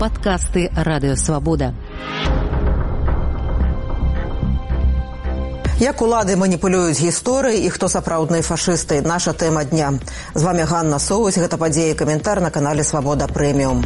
Падкасты Радыё Свабода. Як улады маніпулююць гісторыяй і хто сапраўдныя фашысты? Наша тэма дня. З вами Ганна Соусь. Гэта падзея і каментар на канале Свабода Прэміум.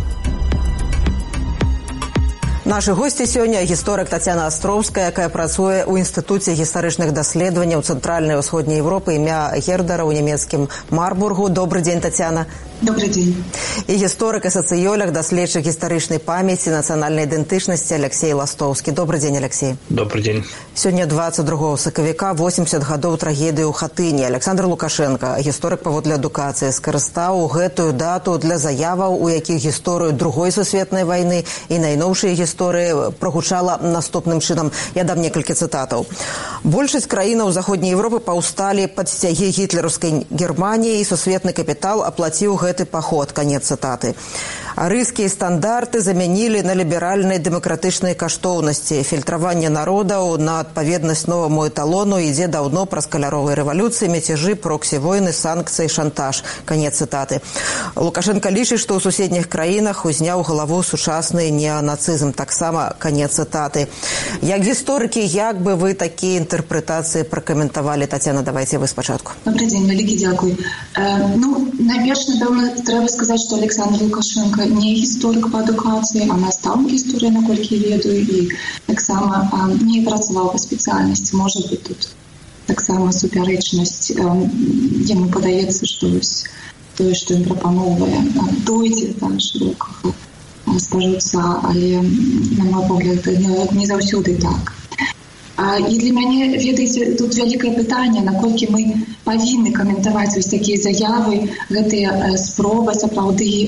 Нашы госці сёння гісторык Тацяна Астроўская, якая працуе ў Інстытуце гістарычных даследаванняў Цэнтральнай і Ўсходняй Европы імя Гердара ў нямецкім Марбургу. Добрый дзень, Тацяна. Добрый дзень. І гісторык і сацыёлог, даследчык гістарычнай памяці, нацыянальнай ідэнтычнасці Алексей Ластовскі. Добрый дзень, Алексей. Добрый дзень. Сёння 22 сакавіка, 80 гадоў трагедыі ў Хатыні. Александр Лукашенко, гісторык паводле адукацыі, скарыстаў гэтую дату для заяваў, у якіх гісторыю Другой сусветнай вайны і найноўшыя гісторыі прогучала наступным чынам. Я дам некалькі цытатаў. Большасць краінаў Заходняй Европы паўсталі пад сцягі гітлераўскай Германіі і сусветны капітал аплаціў гэты паход. Канец цытаты. Арыйскія стандарты замянілі на ліберальнай дэмакратычнай каштоўнасці. Фільтраванне народаў на адпаведнасць новаму эталону ідзе даўно праз каляровай рэвалюцыі, мяцежы, проксі-войны, санкцыі, шантаж. Канец цытаты. Лукашенко лічыць, што ў суседніх краінах узняў галаву сучасны неанацызм. Таксама канец цытаты. Як гісторыкі, як бы вы такія інтэрпрэтацыі пракаментавалі? Тацяна, давайте вы спачатку. Добрый дзень, вялікі дзякуй. Найперш, напэўна, трэба сказаць, што Александр Лукашенко не гісторык па адукацыі, а настаўнік гісторыі, наколькі ведаю, і таксама не працаваў па спецыяльнасці. Можа быць, тут таксама супярэчнасць. Яму падаецца, што тое, што ён прапановвае, дойдзе да шырокага спажыўца, але, на мой погляд, не заўсёды так. І для мяне, ведаеце, тут вялікае пытанне, наколькі мы павінны каментаваць вось такія заявы, гэтыя спробы сапраўды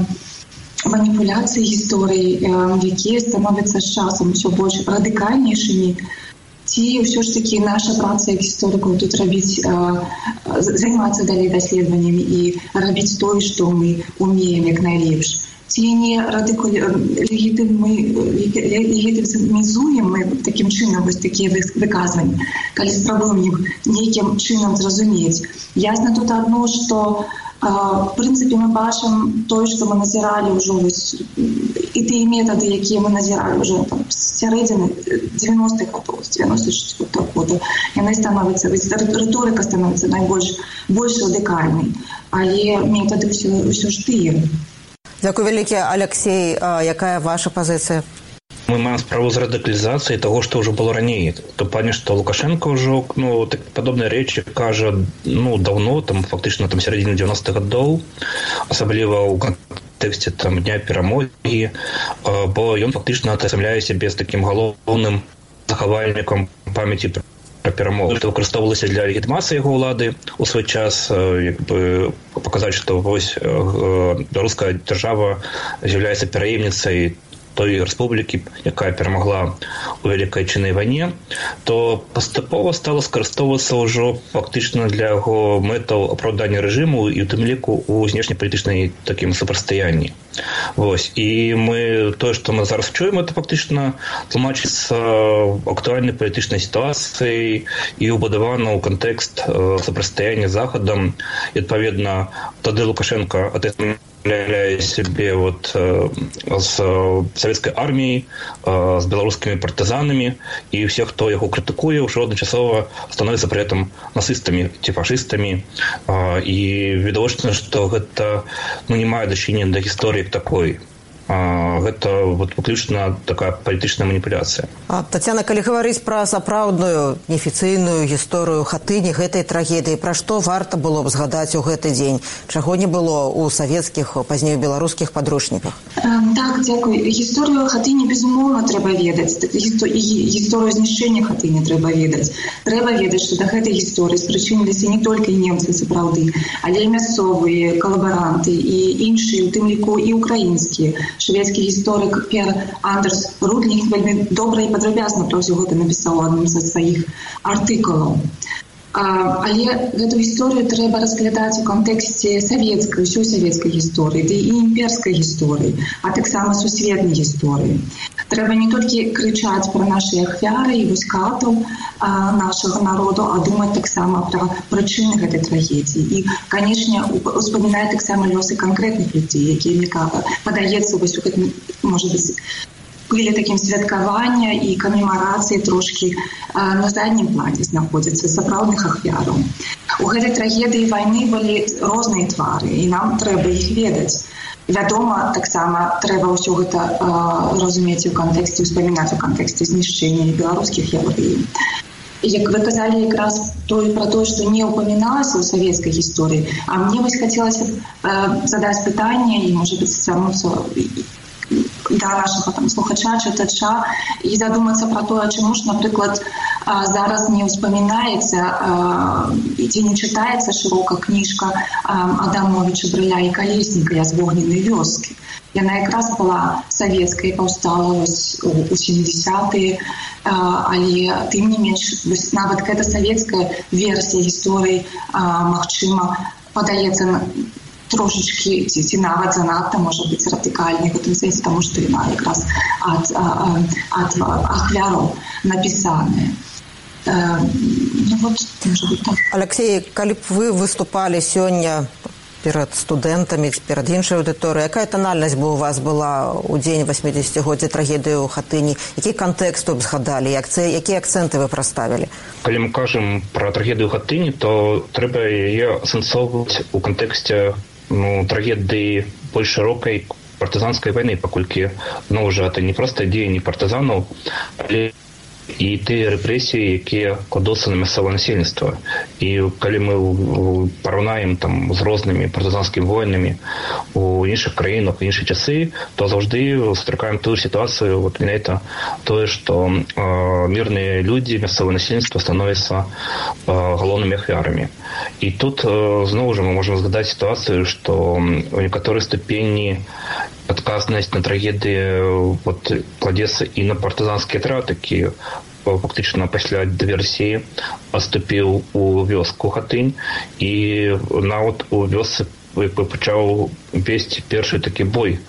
маніпуляцыі гісторыі, якія становяцца з часам усё больш радыкальнейшымі. Ці ўсё ж такі наша праца як гісторыкаў тут рабіць, займацца далей даследаваннямі і рабіць тое, што мы умеем як найлепш. Ці не легітымізуем мы такім чынам вось такія выказванні, калі спрабуем іх нейкім чынам зразумець. Ясна тут адно, што в прынцыпе мы бачым тое, што мы назіралі ўжо і тыя метады, якія мы назіралі ўжо з сярэдзіны 90-х гадоў, з 94-го года. Яны становяцца, рыторыка становіцца больш радыкальнай, але метады ўсё ж тыя. Дякую вялікі. Алексей, якая ваша пазіцыя? Мы маем справу з радыкалізацыяй таго, што ўжо было раней. То пані, што Лукашенко ўжо падобныя рэчы кажа даўно, фактычна сярэдзіне 90-х гадоў, асабліва ў кантэксце Дня перамогі, бо ён фактычна атасамляе сябе з такім галоўным захавальнікам памяці пра перамогу. Гэта выкарыстоўвалася для легітымацыі яго ўлады ў свой час, паказаць, што вось беларуская дзяржава з'яўляецца пераемніцай той рэспублікі, якая перамагла ў Вялікай Адчайнай вайне, то паступова стала скарыстоўвацца ўжо фактычна для яго мэтаў апраўдання рэжыму і ў тым ліку ў знешнепалітычнай такім супрацьстаянні. Вось. І тое, што мы зараз чуем, это фактычна тлумачыцца актуальнай палітычнай сітуацыяй і ўбудавана ў кантэкст супрацьстаяння з Захадам. І, адпаведна, тады Лукашенко атасамляе сябе з савецкай арміяй, з беларускімі партызанамі, і ўсе, хто яго крытыкуе, ўжо адначасова становяцца пры гэтым нацыстамі ці фашыстамі. І відавочна, што гэта не мае дачынення да гісторыі як такой. Гэта выключна такая палітычная маніпуляцыя. Тацяна, калі гаварыць пра сапраўдную неафіцыйную гісторыю Хатыні, гэтай трагедыі, пра што варта было б згадаць у гэты дзень? Чаго не было ў савецкіх, пазней беларускіх падручніках? Так, дзякуй. Гісторыю Хатыні, безумоўна, трэба ведаць. Гісторыю знішчэння Хатыні трэба ведаць. Трэба ведаць, што да гэтай гісторыі спрычыніліся не толькі немцы сапраўды, але і мясцовыя калабаранты і іншыя, у тым ліку і украінскія. Шведскі гісторык Пер Андерс Рудлінг вельмі добра і падрабязна пра ўсё гэта напісаў у адным са сваіх артыкулаў. Але гэту гісторыю трэба разглядаць у кантэксце савецкай, усёй савецкай гісторыі, ды і імперскай гісторыі, а таксама сусветнай гісторыі. Трэба не толькі крычаць пра нашы ахвяры і вось катаў нашага народу, а думаць таксама пра прычыны гэтай трагедыі. І, канечне, успамінаць таксама лёсы канкрэтных людзей, якія, мне падаецца, вось у гэтым, можа быць, былі такім святкавання і камемарацыі трошкі на заднім плане знаходзяцца сапраўдных ахвяраў. У гэтай трагедыі вайны былі розныя твары, і нам трэба іх ведаць. Вядома, таксама трэба ўсё гэта разумець у кантэксце, успамінаць у кантэксце знішчэння беларускіх яўрэяў. Як вы казалі якраз пра тое, што не ўпаміналася ў савецкай гісторыі, а мне вось хацелася задаць пытанне і, можа быць, звярнуцца да нашага слухача, чытача і задумацца пра тое, чаму ж, напрыклад, зараз не ўспамінаецца ці не чытаецца шырока кніжка Адамовіча Брыля і Калесніка «З вогненнай вёскі». Яна якраз была савецкай, паўстала у 70-е, але тым не менш, нават гэта савецкая версія гісторыі, магчыма, падаецца трошечки, ці нават занадта, можа быць, радыкальнай в гэтым сэнсе, таму што яна якраз ад ахвяраў напісаная. Ну вот, можа быць так. Алексей, калі б вы выступалі сёння перад студэнтамі, перад іншай аўдыторыяй, якая танальнасць бы у вас была ў дзень 80-годдзя трагедыі ў Хатыні? Які кантэкст вы б згадалі? Якія акцэнты вы праставілі? Калі мы кажам пра трагедыю ў Хатыні, то трэба яе асэнсоўваць у кантэксце трагедыі больш шырокай партызанскай вайны, паколькі, ўжо это не проста дзеянні партызанаў, але і тыя рэпрэсіі, якія кладуцца на мясцовае насельніцтва. І калі мы параўнаем з рознымі партызанскімі войнамі у іншых краінах, у іншыя часы, то заўжды сустракаем тую сітуацыю, менавіта тое, што мірныя людзі, мясцовае насельніцтва становяцца галоўнымі ахвярамі. І тут, зноў жа, мы можам згадаць сітуацыю, што у некаторай ступені адказнасць на трагедыі кладзецца і на партызанскі атрад, які фактычна пасля дыверсіі адступіў у вёску Хатынь і нават у вёсцы пачаў весці першы такі бой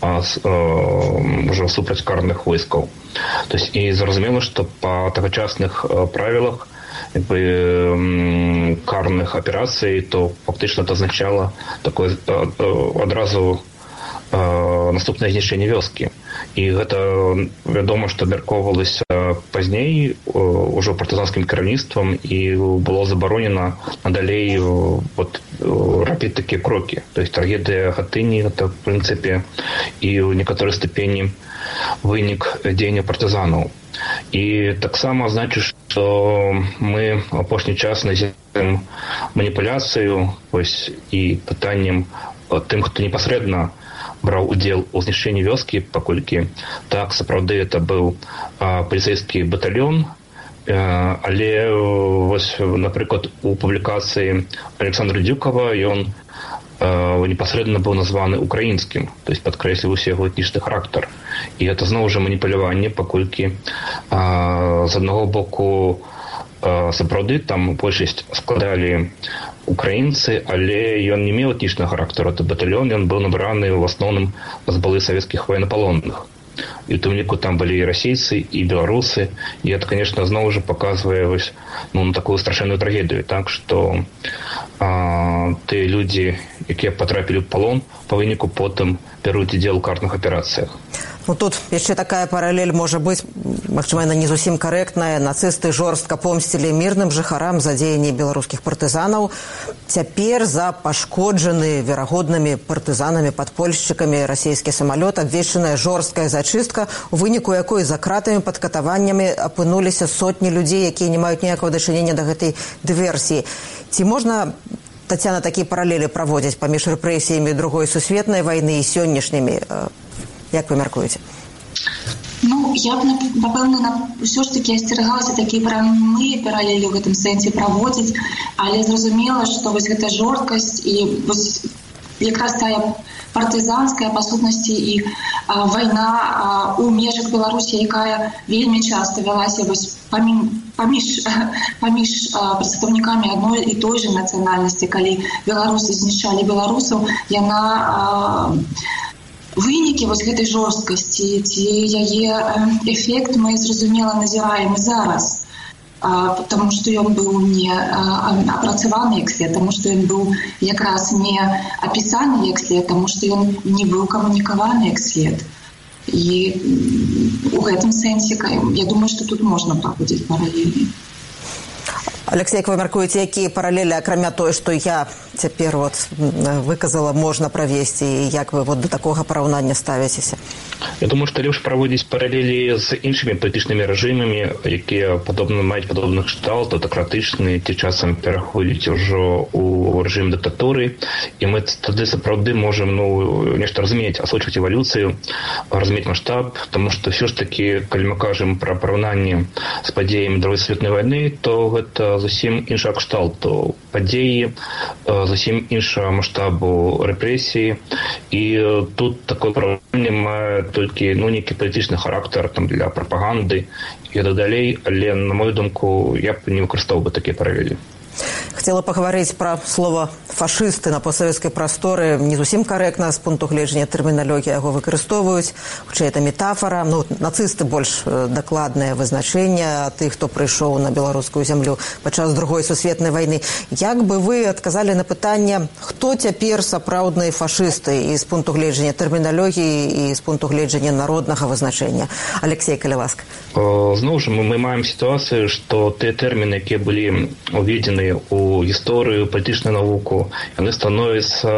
ўжо супраць карных войскаў. І зразумела, што па тагачасных правілах карных аперацый, то фактычна это азначало такое адразу наступнае знішчэнне вёскі. І гэта вядома, што абмяркоўвалася пазней ужо партызанскім кіраўніцтвам і было забаронена надалей рабіць такія крокі. То есть трагедыя Хатыні гэта, в прынцыпе, і ў некаторай ступені вынік дзеяння партызанаў. І таксама значыць, што мы апошні час назіраем маніпуляцыю і пытаннем тым, хто непасрэдна браў удзел у знішчэнні вёскі, паколькі так, сапраўды, это быў паліцэйскі батальён, але, напрыклад, у публікацыі Александра Дзюкава ён непасрэдна быў названы украінскім, то есть падкрэсліваўся яго этнічны характар. І гэта зноў жа маніпуляванне, паколькі з аднаго боку сапраўды там большасць складалі украінцы, але ён не меў этнічнага характару. Это батальён, ён быў набраны в асноўным з былых савецкіх военнапалонных. І ў тым ліку там былі і расейцы, і беларусы. І это, конечно, зноў жа паказвае такую страшэнную трагедыю. Так што тыя людзі, якія патрапілі ў палон, па выніку потым бяруць удзел у карных аперацыях. Тут яшчэ такая паралель можа быць, магчыма, яна не зусім карэктная. Нацысты жорстка помсцілі мірным жыхарам за дзеянні беларускіх партызанаў. Цяпер за пашкоджаны верагоднымі партызанамі, падпольшчыкамі расійскі самалёт абвешчаная жорсткая зачыстка, у выніку якой за кратамі пад катаваннямі апынуліся сотні людзей, якія не маюць ніякага дачынення да гэтай дыверсіі. Ці можна, Тацяна, такія паралелі праводзіць паміж рэпрэсіямі Другой сусветнай вайны і сённяшнімі? Як вы мяркуеце? Я б, напэўна, ўсё ж такі асцерагалася такія прамыя паралелі ў гэтым сэнсе праводзіць, але зразумела, што гэта жорсткасць і якраз тая партызанская, па сутнасці, і вайна у межах Беларусі, якая вельмі часта вялася паміж прадстаўнікамі адной і той жа нацыянальнасці, калі беларусы знішчалі беларусаў, яна вынікі вось гэтай жорсткасці ці яе эфект мы, зразумела, назіраем і зараз. Потому што ён быў не апрацаваны як след, тому што ён быў якраз не апісаны як след, тому што ён не быў камунікаваны як след. І у гэтым сэнсе, я думаю, што тут можна праводзіць паралелі. Алексей, як вы мяркуеце, якія паралелі, акрамя той, што я цяпер выказала, можна правесці, і як вы да такога параўнання ставіцеся? Я думаю, што лепш праводзіць паралелі з іншымі палітычнымі рэжымамі, якія маюць падобны кшталт, аўтакратычныя, ці часам пераходзяць ужо ў рэжым дыктатуры, і мы тады сапраўды можам нешта разумець, асочваць эвалюцыю, разумець маштаб, таму што ўсё ж такі, калі мы кажам пра параўнанне з падзеямі Другой сусветнай вайны, то гэта зусім іншага кшталту падзеі, зусім іншага маштабу рэпрэсіі, і тут такое параўнанне мае толькі нейкі палітычны характар для прапаганды і так далей, але, на мою думку, я б не выкарыстоўваў такія паралелі. Хотела паговорить про слово «фашисты» на постсоветской просторе. Не зусім корректно с пункту гледжання терминологии его выкарыстоўваюць. Хутчэй, это метафора. Нацисты больш дакладнае вызначэнне тых, хто прыйшоў на беларускую зямлю падчас Другой сусветнай вайны. Як бы вы адказалі на пытанне, хто цяпер сапраўдныя фашисты і з пункту гледжання терминологии, і з пункту гледжання народнага вызначэння? Алексей, калі ласка. Зноў жа, мы маем сітуацыю, што тыя тэрміны, якія былі уведзены у гісторыю, палітычную навуку, яны становяцца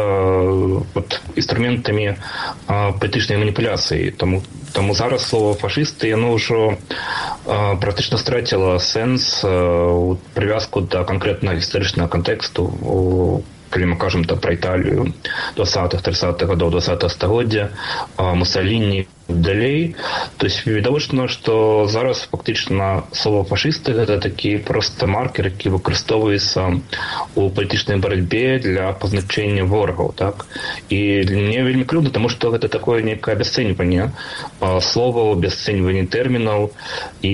інструментамі палітычнай маніпуляцыі. Таму зараз слово «фашысты» яно ўжо практычна страціла сэнс, прывязку да канкрэтнага гістарычнага кантэксту, калі мы кажам пра Італію 20-30-х гадоў 20-го стагоддзя, Мусаліні, далей. То есть відавочна, што зараз фактычна слово «фашысты» гэта такі проста маркер, які выкарыстоўваецца ў палітычнай барацьбе для пазначэння ворагаў, так? І мне вельмі крыўдна, таму што гэта такое нейкае абясцэньванне словаў, абясцэньванне тэрмінаў, і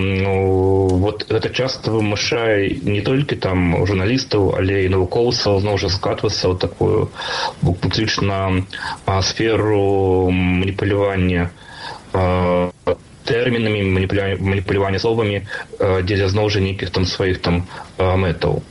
гэта часта вымушае не толькі журналістаў, але і навукоўцаў зноў жа скатвацца ў такую фактычна сферу маніпулявання тэрмінамі, маніпулявання словамі дзеля зноў жа нейкіх сваіх мэтаў.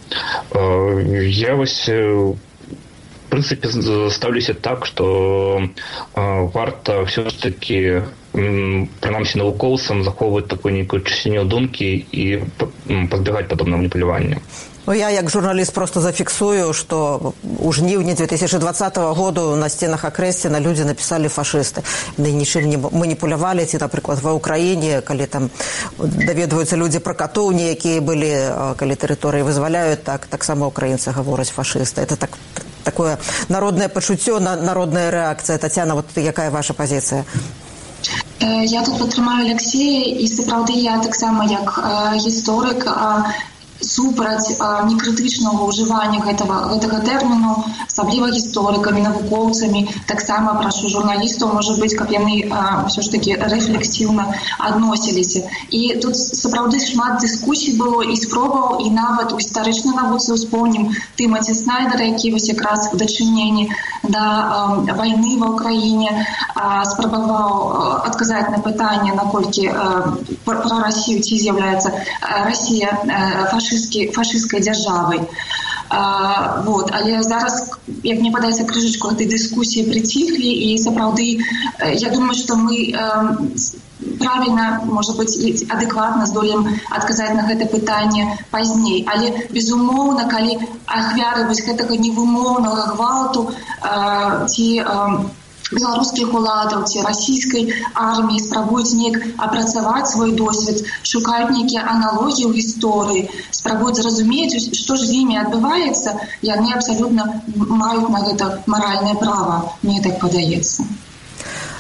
Я в прынцыпе ставлюся так, што варта ўсё ж такі прынамсі навукоўцам захоўваць такую нейкую чысціню думкі і пазбягаць падобнага маніпулявання. Я, як журналіст, просто зафіксую, што ў жніўні 2020 году на стенах Акрэсціна людзі напісалі «фашысты». Нічым не маніпулявалі, ці, напрыклад, ва ўкраіне, калі даведваюцца людзі пра катоўні, якія былі, калі тэрыторыі вызваляюць, таксама ўкраінцы гавораць «фашысты». Это такое народнае пачуццё, народная рэакцыя. Тацяна, якая ваша пазіцыя? Я тут падтрымаю Алексея, і сапраўды я таксама як гісторык супраць некрытычнага ўжывання гэтага тэрміну, асабліва гісторыкамі, навукоўцамі. Таксама прашу журналістаў, можа быць, каб яны ўсё ж такі рэфлексіўна адносіліся. І тут сапраўды шмат дыскусій было і спробаў, і нават у гістарычнай навуцы успомнім Тымаці Снайдера, які вось якраз у дачыненні да вайны ва ўкраіне спрабаваў адказаць на пытанне, наколькі пра Расію ці з'яўляецца Расія фашысцкай дзяржавай. Але зараз, як мне падаецца, крышачку гэтай дыскусіі прыціхлі, і сапраўды, я думаю, што мы правільна, можа быць, адэкватна здолеем адказаць на гэта пытанне пазней. Але, безумоўна, калі ахвяры вось гэтага невымоўнага гвалту ці беларускіх уладаў ці расійскай арміі спрабуюць неяк апрацаваць свой досвед, шукаюць нейкія аналогіі ў гісторыі, спрабуюць зразумець, што ж з імі адбываецца, яны абсалютна маюць на гэта маральнае права, мне так падаецца.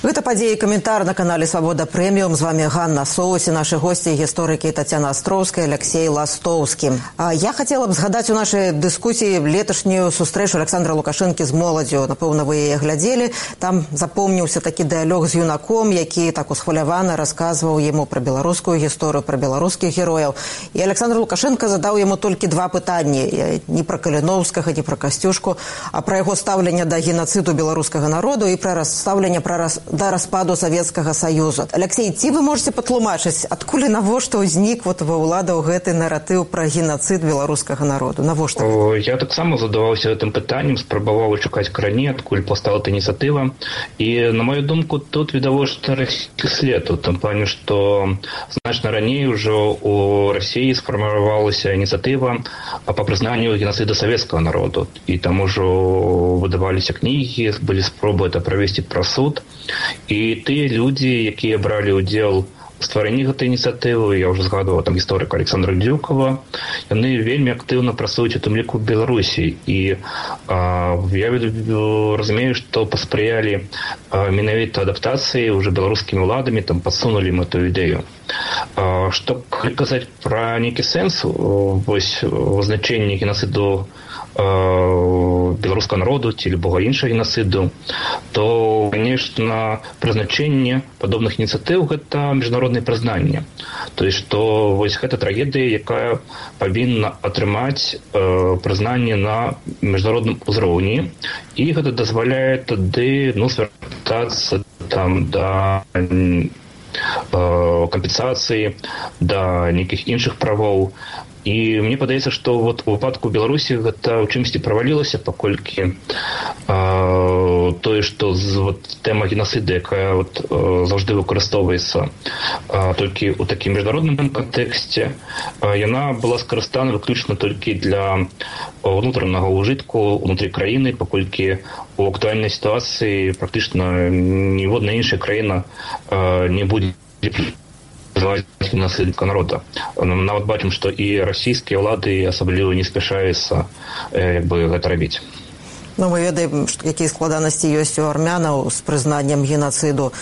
Гэта падзеі каментар на канале «Свабода Прэміум». З вами Ганна Соус і нашы госці гісторыкі Тацяна Астроўская, Алексей Ластоўскі. Я хацела б згадаць у нашай дыскусіі леташнюю сустрэчу Александра Лукашэнкі з моладзю. Напэўна, вы яе глядзелі. Там запомніўся такі дыялог з юнаком, які так усхвалявана расказваў яму пра беларускую гісторыю, пра беларускіх герояў. І Александр Лукашенко задаў яму толькі два пытанні. Не пра Каліноўскага, не пра Касцюшку, а пра яго стаўленне да генацыду беларускага народу і пра стаўленне да распаду Савецкага Саюзу. Алексей, ці вы можете патлумачыць, адкуль і навошта ўзнік ва ўладаў гэты наратыў пра генацыд беларускага народу? Навошта? Я таксама задаваўся гэтым пытаннем, спрабаваў шукаць карані, адкуль паўстала эта ініцыятыва. І, на мою думку, тут відавочна расійскі след. У тым плане, што значна раней ужо у Расіі сфармавалася ініцыятыва па прызнанню генацыду савецкага народу. І там ужо выдаваліся кнігі, былі спробы это правесці праз суд. І тыя людзі, якія бралі ўдзел у стварэнні гэтай ініцыятывы, я ўжо згадваў там гісторыка Александра Дзюкова, яны вельмі актыўна працуюць у тым ліку ў Беларусі. І я разумею, што паспрыялі менавіта адаптацыі ўжо беларускімі ўладамі, там падсунулі ім эту ідэю. Што казаць пра нейкі сэнс вось вызначэння генацыду беларускага народу ці любога іншага генацыду, то, конечно, прызначэнне падобных ініцыятыў гэта міжнароднае прызнанне. То есть, што вось гэта трагедыя, якая павінна атрымаць прызнанне на міжнародным узроўні, і гэта дазваляе тады звяртацца там да кампенсацыі, да нейкіх іншых правоў. І мне падаецца, што вот у выпадку Беларусі гэта ў чымсьці правалілася, паколькі тое, што тэма генацыду, якая заўжды выкарыстоўваецца толькі ў такім міжнародным кантэксце, яна была скарыстана выключна толькі для ўнутранага ўжытку ўнутры краіны, паколькі у актуальнай сітуацыі практычна ніводная іншая краіна не будзе генацыд народа. Нават бачым, што і расійскія ўлады асабліва не спяшаюцца гэта рабіць. Мы ведаем, якія складанасці ёсць у армянаў з прызнаннем генацыду.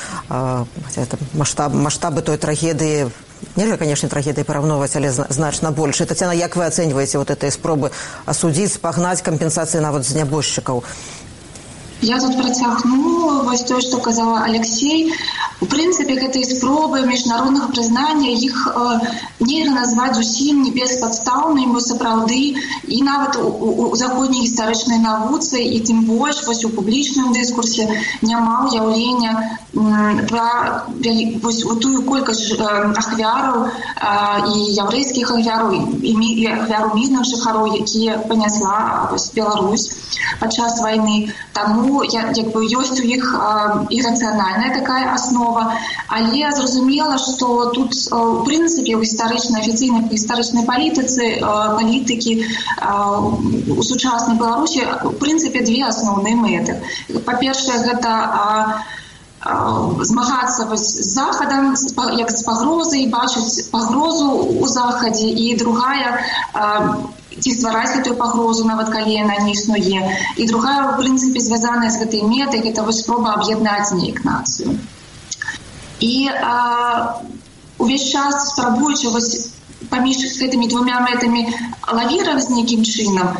Маштабы той трагедыі, нельга, конечно, трагедыі параўноўваць, але значна больш. Тацяна, як вы ацэньваеце гэтыя спробы асудзіць, спагнаць кампенсацыі нават з нябожчыкаў? Я тут працягну вось тое, што казала Алексей. У прынцыпе, гэтыя спробы міжнароднага прызнання, іх нельга назваць зусім не беспадстаўнымі, бо сапраўды і нават у заходняй гістарычнай навуцы, і тым больш вось у публічным дыскурсе няма ўяўлення пра тую колькасць ахвяраў і яўрэйскіх ахвяраў, і ахвяраў мірных жыхароў, якія панясла Беларусь падчас вайны. Таму ёсць у іх ірацыянальная такая аснова, але зразумела, што тут у прынцыпе ў афіцыйнай гістарычнай палітыкі у сучаснай Беларусі у прынцыпе две асноўныя мэты. Па-першае, гэта змагацца з захадам, як з пагрозай, бачыць пагрозу ў захадзе, і другая ці ствараць гэтую пагрозу, нават калі яна не існуе. І другая, у прынцыпе, звязаная з гэтай мэтай, гэта спроба аб'яднаць неяк нацыю. І увесь час спрабуючы паміж гэтымі двумя мэтамі лавіраваць нейкім чынам,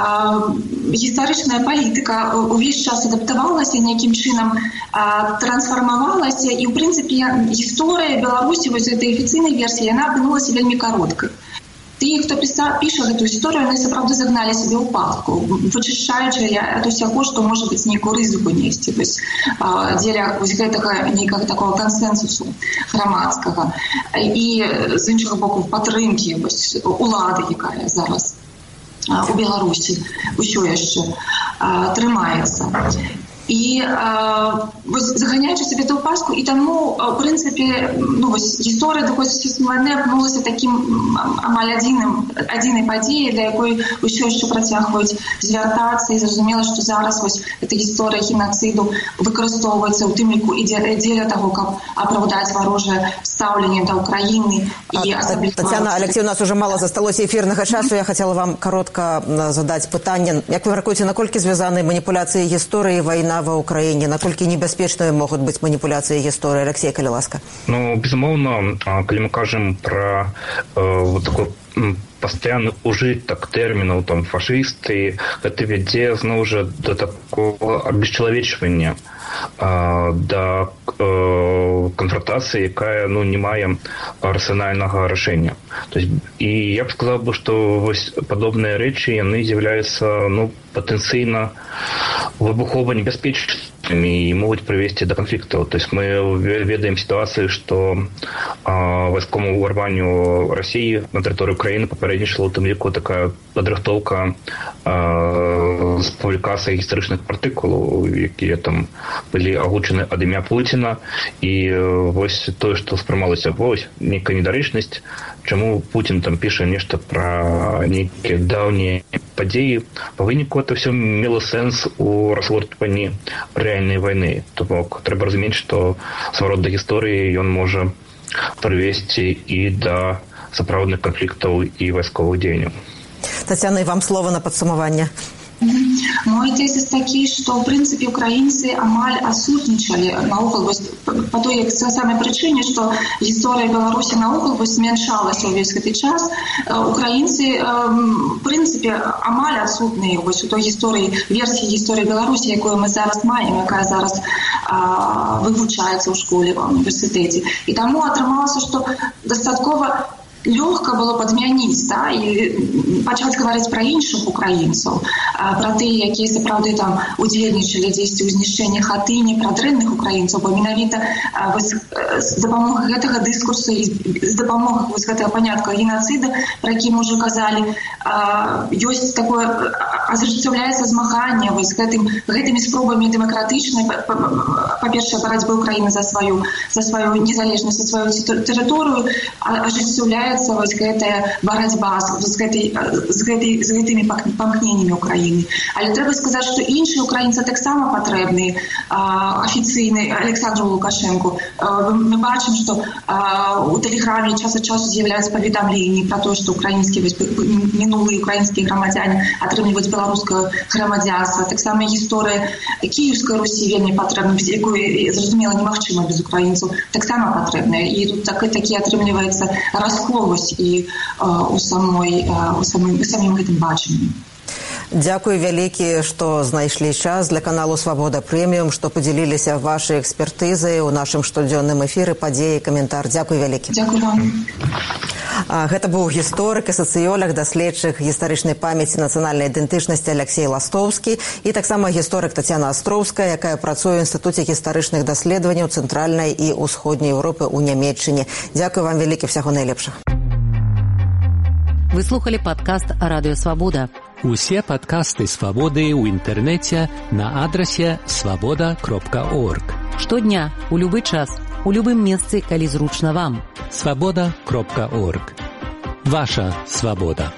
гістарычная палітыка увесь час адаптавалася, нейкім чынам трансфармавалася, і, у прынцыпе, гісторыя Беларусі, вось гэтай афіцыйнай версіі, яна апынулася вельмі кароткай. Тыя, хто піша гэтую гісторыю, яны сапраўды загналі сабе ў пастку, вычышчаючы ад усяго, што можа быць нейкую рызыку несці, дзеля гэтага нейкага такого кансэнсусу грамадскага. І, з іншага боку, падтрымкі улады, якая зараз у Беларусі ўсё яшчэ трымаецца. І заганяючы сабе ту паску, і таму, у прынцыпе, гісторыя другой сусветнай вайны апынулася такім амаль адзінай падзеяй, для якой усё яшчэ працягваюць звяртацца, і зразумела, што зараз эта гісторыя генацыду выкарыстоўваецца ў тым ліку і дзеля таго, каб апраўдаць варожае стаўленне да Украіны. Тацяна, Алексей, у нас уже мало засталося эфірнага часу. Я хотела вам коротко задаць пытанне. Як вы мяркуеце, наколькі звязаны маніпуляцыі гісторыі, вайна заява ў краіне, наколькі небяспечныя могуць быць маніпуляцыі гісторыі? Алексей, калі ласка. Ну, безумоўна, калі мы кажам пра вот такой пастаянны ужытак тэрмінаў там фашысты, гэта вядзе зноў жа да такого абесчалавечвання, да конфронтации, якая не мае рацыянальнага рашэння. І я б сказаў бы, што вось падобныя рэчы яны з'яўляюцца патэнцыйна выбухова небяспечнымі і могуць прывесці да канфліктаў. То есть мы ведаем сітуацыю, што вайсковаму ўварванню Расіі на тэрыторыю краіны папярэднічала ў тым ліку такая падрыхтоўка з публікацыяй гістарычных артыкулаў, якія там былі агучаны ад імя Пуціна. І вось тое, што спрымалася, вось нейкая недарэчнасць, чаму Путін там піша нешта пра нейкія даўнія падзеі. Па выніку это все мела сэнс у разгортванні рэальнай вайны. То бок трэба разумець, што зварот да гісторыі ён можа прывесці і да сапраўдных канфліктаў і вайсковых дзеянняў. Тацяна, і вам слова на падсумаванне. Мой тезис такі, што, ў прынцыпе, украінцы амаль адсутнічалі наогул, па той самай прычыне, што гісторыя Беларусі наогул змяншалася ўвесь гэты час. Украінцы, ў прынцыпе, амаль адсутныя у той гісторыі, версіі гісторыі Беларусі, якую мы зараз маем, якая зараз вывучаецца ў школе, ва універсітэце. І таму атрымалася, што дастаткова лёгка было падмяніць, і пачаць гаварыць пра іншых украінцаў, пра тыя, якія сапраўды там удзельнічалі дзесьці ў знішчэнні Хатыні, пра дрэнных украінцаў, бо менавіта з дапамогай гэтага дыскурсу і з дапамогай гэтага панятка генацыда, пра які мы ўжо казалі, ёсць такое, ажыццяўляецца змаганне гэтымі спробамі дэмакратычнай, па-першае, барацьбы Украіны за сваю незалежнасць, за сваю тэрыторыю, ажыццяўляецца гэтая барацьба з гэтымі памкненнямі Украіны. Але трэба сказаць, што іншыя украінцы таксама патрэбны афіцыйны Александру Лукашэнку. Мы бачым, што у тэлеграме час ад часу з'яўляюцца паведамленні пра тое, што мінулыя украінскія грамадзяне атрымліваюць беларускае грамадзянства. Таксама гісторыя Кіеўскай Русі вельмі патрэбна, якую, зразумела, немагчыма без украінцаў, таксама патрэбная. І тут такі атрымліваецца расклад і у самім гэтым бачанні. Дзякуй вялікі, што знайшлі час для каналу «Свабода Прэміум», што падзяліліся вашай экспертызай у нашым штодзённым эфіры, падзеі, каментар. Дзякуй вялікі. Дзякуй вам. Гэта быў гісторык і сацыёлаг, даследчык гістарычнай памяці нацыянальнай ідэнтычнасці Алексей Ластовскі і таксама гісторык Тацяна Астроўская, якая працуе ў Інстытуце гістарычных даследаванняў Цэнтральнай і Ўсходняй Еўропы ў Нямецчыне. Дзякуй вам вялікі, всяго найлепшага. Вы слухали падкаст «Радыё Свабода». Усе падкасты «Свабоды» ў інтэрнэце на адрасе свабода.орг. Штодня, у любы час, у любым месцы, калі зручна вам. свабода.орг. Ваша свабода.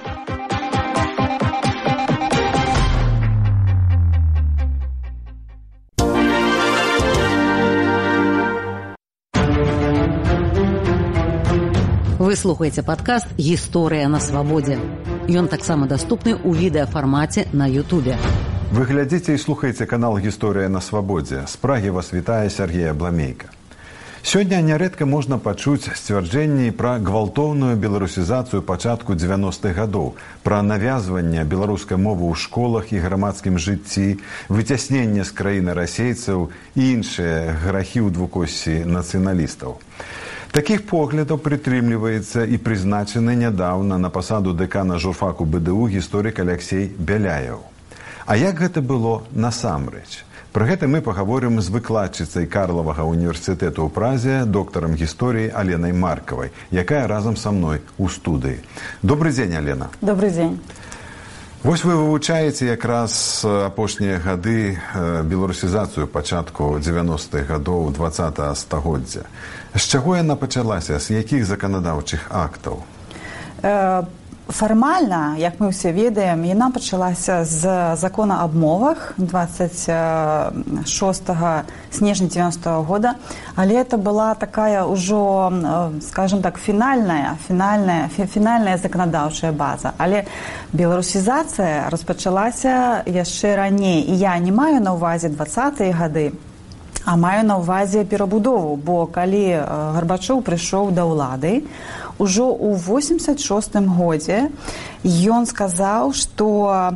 Вы слухаеце падкаст «Гісторыя на свабодзе». Ён таксама даступны ў відэафармаце на Ютубе. Вы глядзіце і слухаеце канал «Гісторыя на свабодзе». З Прагі вас вітае Сергей Абламейка. Сёння нярэдка можна пачуць сцвярджэнні пра гвалтоўную беларусізацыю пачатку 90-х гадоў, пра навязванне беларускай мовы ў школах і грамадскім жыцці, выцясненне з краіны расейцаў і іншыя грахі ў двукоссі нацыяналістаў. Такіх поглядаў прытрымліваецца і прызначаны нядаўна на пасаду дэкана журфаку БДУ гісторык Алексей Бяляеў. А як гэта было насамрэч? Пра гэта мы пагаворым з выкладчыцай Карлавага універсітэту ў Празе, доктарам гісторыі Аленай Маркавай, якая разам са мной у студыі. Добрый дзень, Алена. Добрый дзень. Вось вы вывучаеце якраз апошнія гады беларусізацыю пачатку 90-х гадоў 20-го стагоддзя. З чаго яна пачалася? З якіх заканадаўчых актаў? Фармальна, як мы ўсе ведаем, яна пачалася з закона аб мовах 26 снежня 90-го года, але это была такая ўжо, скажем так, фінальная заканадаўчая база. Але беларусізацыя распачалася яшчэ раней. І я не маю на ўвазе 20-е гады, а маю на ўвазе перабудову, бо калі Гарбачоў прыйшоў да ўлады, ужо ў 86-м годзе ён сказаў, што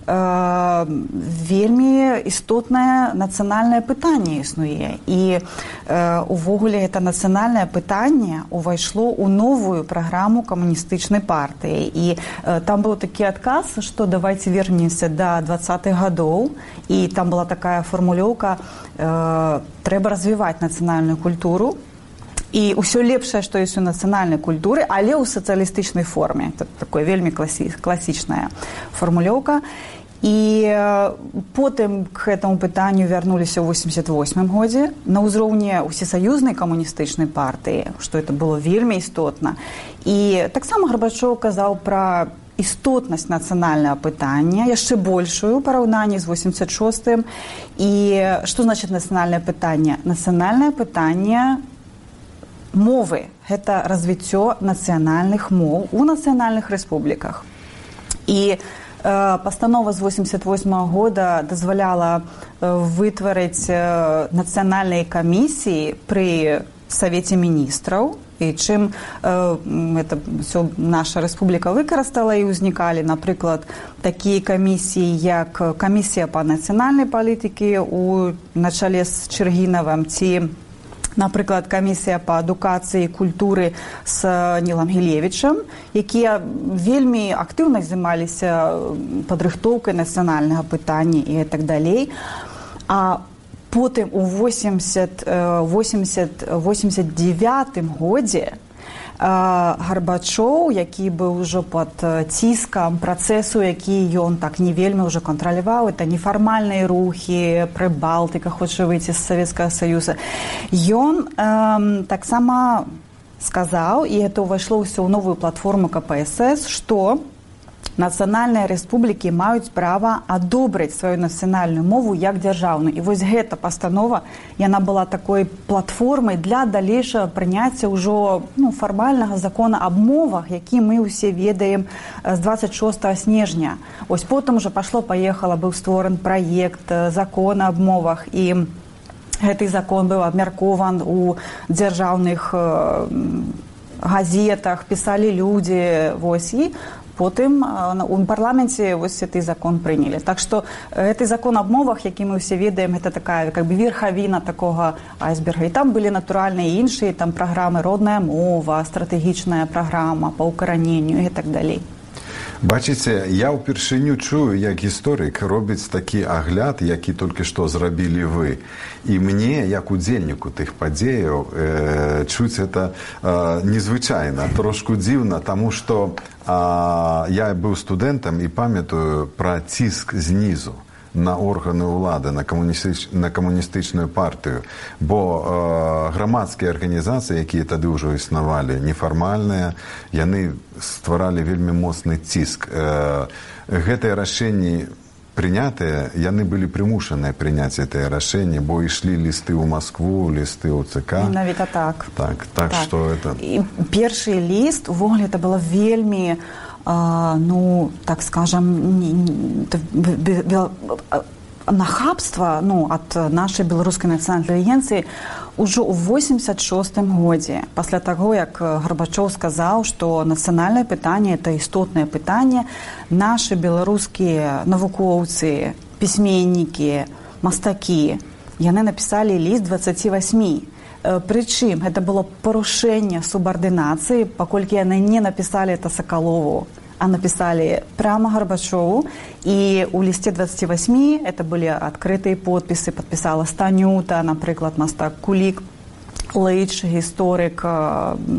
вельмі істотнае нацыянальнае пытанне існуе. І увогуле гэта нацыянальнае пытанне увайшло ў новую праграму камуністычнай партыі. І там быў такі адказ, што давайце вернемся да 20-х гадоў, і там была такая фармулёўка «Трэба развіваць нацыянальную культуру». І ўсё лепшае, што ёсць у нацыянальнай культуры, але ў сацыялістычнай форме. Это такое вельмі класічная фармулёўка. І потым к гэтаму пытанню вярнуліся ў 88-м годзе на ўзроўні ўсесаюзнай камуністычнай партыі, што это было вельмі істотна. І таксама Гарбачоў казаў пра істотнасць нацыянальнага пытання, яшчэ большую ў параўнанні з 86-м. І што значыць нацыянальнае пытанне? Нацыянальнае пытанне мовы. Гэта развіццё нацыянальных моў у нацыянальных рэспубліках. І пастанова з 88-го года дазваляла вытварыць нацыянальныя камісіі пры Савеце міністраў. І чым это все наша рэспубліка выкарыстала, і ўзнікалі, напрыклад, такія камісіі, як камісія па нацыянальнай палітыкі на чале з Чыргінавым, ці, напрыклад, камісія па адукацыі і культуры з Нілам Гілевічам, якія вельмі актыўна займаліся падрыхтоўкай нацыянальнага пытання і так далей. А потым у 89-м годзе Гарбачоў, які быў ужо пад ціскам працэсу, які ён так не вельмі ўжо кантраляваў, это нефармальныя рухі, Прыбалтыка хоча выйти з Савецкага Саюза, ён таксама сказаў, і это ўвайшло ўсё ў новую платформу КПСС, што нацыянальныя рэспублікі маюць права адобрыць сваю нацыянальную мову як дзяржаўную. І вось гэта пастанова, яна была такой платформай для далейшага прыняцця ўжо фармальнага закона аб мовах, які мы ўсе ведаем з 26 снежня. Ось потым уже пашло-паехала, быў створан праект закона аб мовах, і гэты закон быў абмяркован у дзяржаўных газетах, пісалі людзі, вось, і потым у парламенце вось гэты закон прынялі. Так што гэты закон аб мовах, які мы ўсе ведаем, гэта такая как бы верхавіна такога айсберга. І там былі натуральна і іншыя там праграмы «Родная мова», стратэгічная праграма па ўкараненню і так далей. Бачыце, я ўпершыню чую, як гісторык робіць такі агляд, які толькі што зрабілі вы. І мне, як удзельніку тых падзеяў, чуць это незвычайна, трошку дзіўна, таму што я быў студэнтам і памятаю пра ціск знізу на органы ўлады, на камуністычную партыю. Бо грамадскія арганізацыі, якія тады ўжо існавалі, нефармальныя, яны стваралі вельмі моцны ціск. Гэтыя рашэнні прынятыя, яны былі прымушаныя прыняць гэтыя рашэнні, бо ішлі лісты ў Маскву, лісты ў ЦК. Менавіта так. Так, што это... І першы ліст, увогуле, это было вельмі так скажем, нахабства ад нашай беларускай нацыянальнай інтэлігенцыі ўжо ў 86-м годзе, пасля таго, як Гарбачоў сказаў, што нацыянальнае пытанне – это істотнае пытанне, нашы беларускія навукоўцы, пісьменнікі, мастакі, яны напісалі ліст 28. Прычым, гэта было парушэнне субардынацыі, паколькі яны не напісалі это Сакалову, а напісалі прямо Гарбачову. І ў лісце 28 это былі адкрытыя подпісы, падпісала Станюта, напрыклад, мастак Кулік, Лыч, гісторык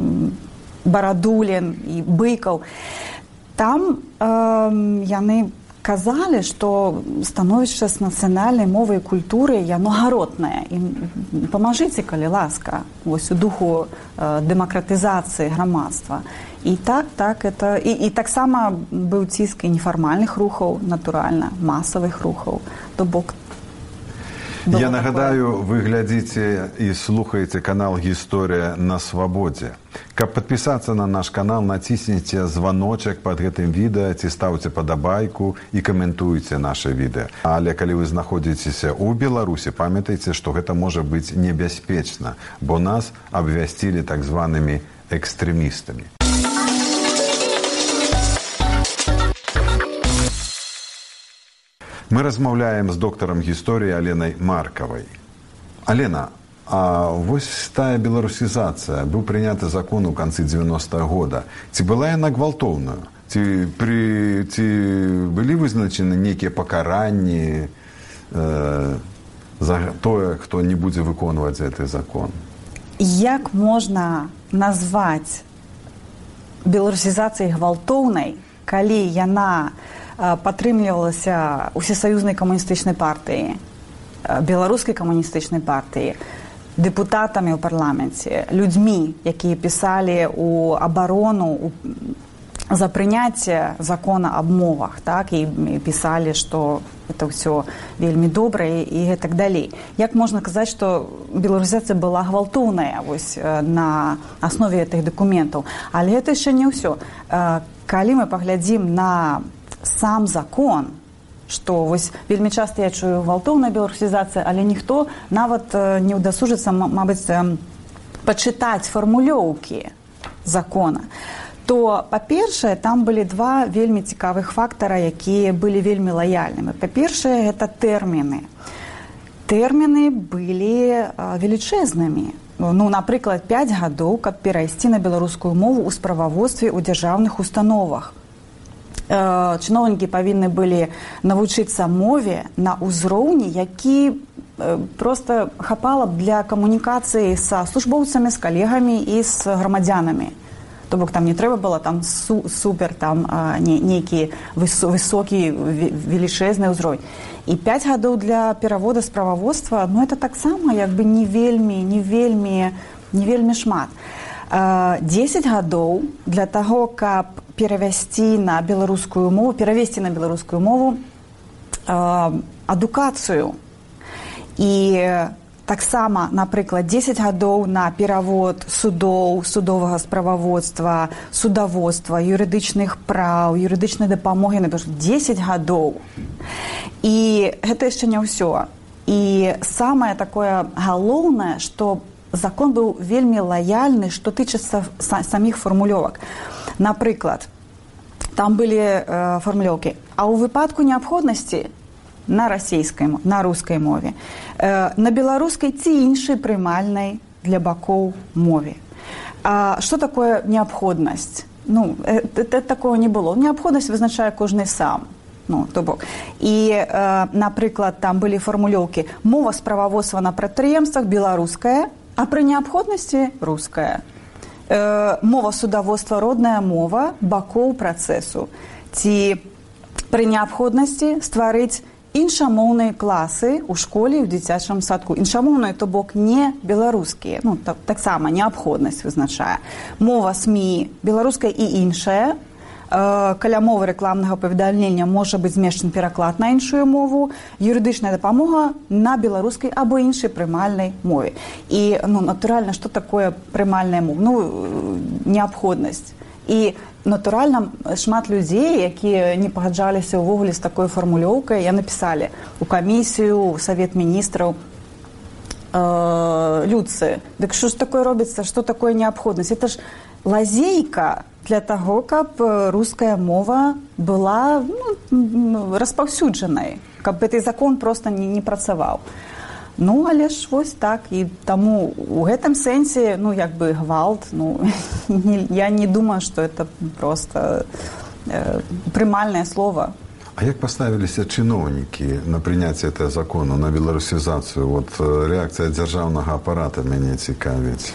Барадулін і Быкаў. Там яны казалі, што становішча з нацыянальнай мовай і культуры яно гаротнае. І памажыце, калі ласка, вось у духу дэмакратызацыі грамадства. І так это і таксама быў ціск і нефармальных рухаў, натуральна, масавых рухаў. То бок я нагадаю, вы глядзіце і слухаеце канал «Гісторыя на свабодзе». Каб падпісацца на наш канал, націсніце званочак пад гэтым відэа, ці стаўце падабайку і каментуйце наша відэа. Але калі вы знаходзіцеся ў Беларусі, памятайце, што гэта можа быць небяспечна, бо нас абвясцілі так званымі экстрэмістамі. Мы размаўляем з доктарам гісторыі Аленай Маркавай. Алена, а вось тая беларусізацыя, быў прыняты закон у канцы 90-го года. Ці была яна гвалтоўнаю? Ці былі вызначены нейкія пакаранні за тое, хто не будзе выконваць гэты закон? Як можна назваць беларусізацыяй гвалтоўнай, калі яна падтрымлівалася Усесаюзнай камуністычнай партыі, беларускай камуністычнай партыі, дэпутатамі ў парламенце, людзьмі, якія пісалі ў абарону за прыняцце закона аб мовах, так, і пісалі, што это ўсё вельмі добра і так далей. Як можна казаць, што беларусізацыя была гвалтоўная вось на аснове гэтых дакументаў? Але гэта яшчэ не ўсё. Калі мы паглядзім на сам закон, што вось вельмі часта я чую гвалтоўная беларусізацыя, але ніхто нават не ўдасужыцца, мабыць, пачытаць фармулёўкі закона, то, па-першае, там былі два вельмі цікавых фактара, якія былі вельмі лаяльнымі. Па-першае, гэта тэрміны. Тэрміны былі велічэзнымі. Ну, напрыклад, 5 гадоў, каб перайсці на беларускую мову ў справаводстве ў дзяржаўных установах. Чыноўнікі павінны былі навучыцца мове на ўзроўні, які проста хапала б для камунікацыі са службоўцамі, з калегамі і з грамадзянамі. То бок там не трэба было там супер там нейкі высокі велічэзны ўзровень. І 5 гадоў для перавода справаводства, ну это таксама як бы не вельмі шмат. 10 гадоў для таго, каб перавесці на беларускую мову адукацыю. І таксама, напрыклад, 10 гадоў на перавод судоў, судовага справаводства, судаводства, юрыдычных праў, юрыдычнай дапамогі, 10 гадоў. І гэта яшчэ не ўсё. І самае такое галоўнае, што закон быў вельмі лаяльны, што тычыцца саміх фармулёвак. Напрыклад, там былі фармулёўкі. А ў выпадку неабходнасці на рускай мове, на беларускай ці іншай прымальнай для бакоў мове. А што такое неабходнасць? Ну, такого не было. Неабходнасць вызначае кожны сам. Ну, то бок. І, напрыклад, там былі фармулёўкі. Мова справаводства на прадпрыемствах беларуская, а пры неабходнасці руская. Мова судаводства родная мова бакоў працэсу. Ці пры неабходнасці стварыць іншамоўныя класы ў школе і ў дзіцячым садку. Іншамоўныя, то бок не беларускія. Ну, таксама неабходнасць вызначае. Мова СМІ беларуская і іншая. Каля мовы рэкламнага паведамлення можа быць змешчаны пераклад на іншую мову, юрыдычная дапамога на беларускай або іншай прымальнай мове. І, ну, натуральна, што такое прымальная мова? Ну, неабходнасць. І, натуральна, шмат людзей, якія не пагаджаліся ўвогуле з такой фармулёўкай, я напісалі у камісію, у Савет міністраў, людцы, дык што ж такое робіцца, што такое неабходнасць? Это ж лазейка для таго, каб руская мова была распаўсюджанай, каб гэты закон проста не працаваў. Ну, але ж вось так. І таму у гэтым сэнсе, ну, як бы гвалт, ну, я не думаю, што это проста прымальнае слово. А як паставіліся чыноўнікі на прыняцце гэтага закону, на беларусізацыю? Вот рэакцыя дзяржаўнага апарата мяне цікавіць.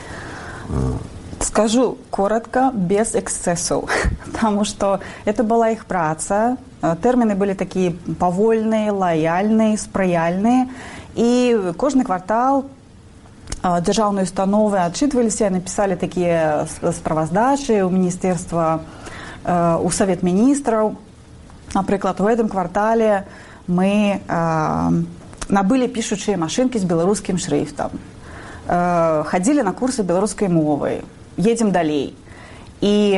Скажу коротко, без эксцессов, потому что это была их праца, Тэрміны былі такія павольныя, лаяльныя, спрыяльныя. І кожны квартал дзяржаўныя установы адчытваліся, напісалі такія справаздачы ў міністэрства, у Савет міністраў. Напрыклад, у гэтым квартале мы набылі пішучыя машынкі з беларускім шрыфтам, хадзілі на курсы беларускай мовы, едзем далей. І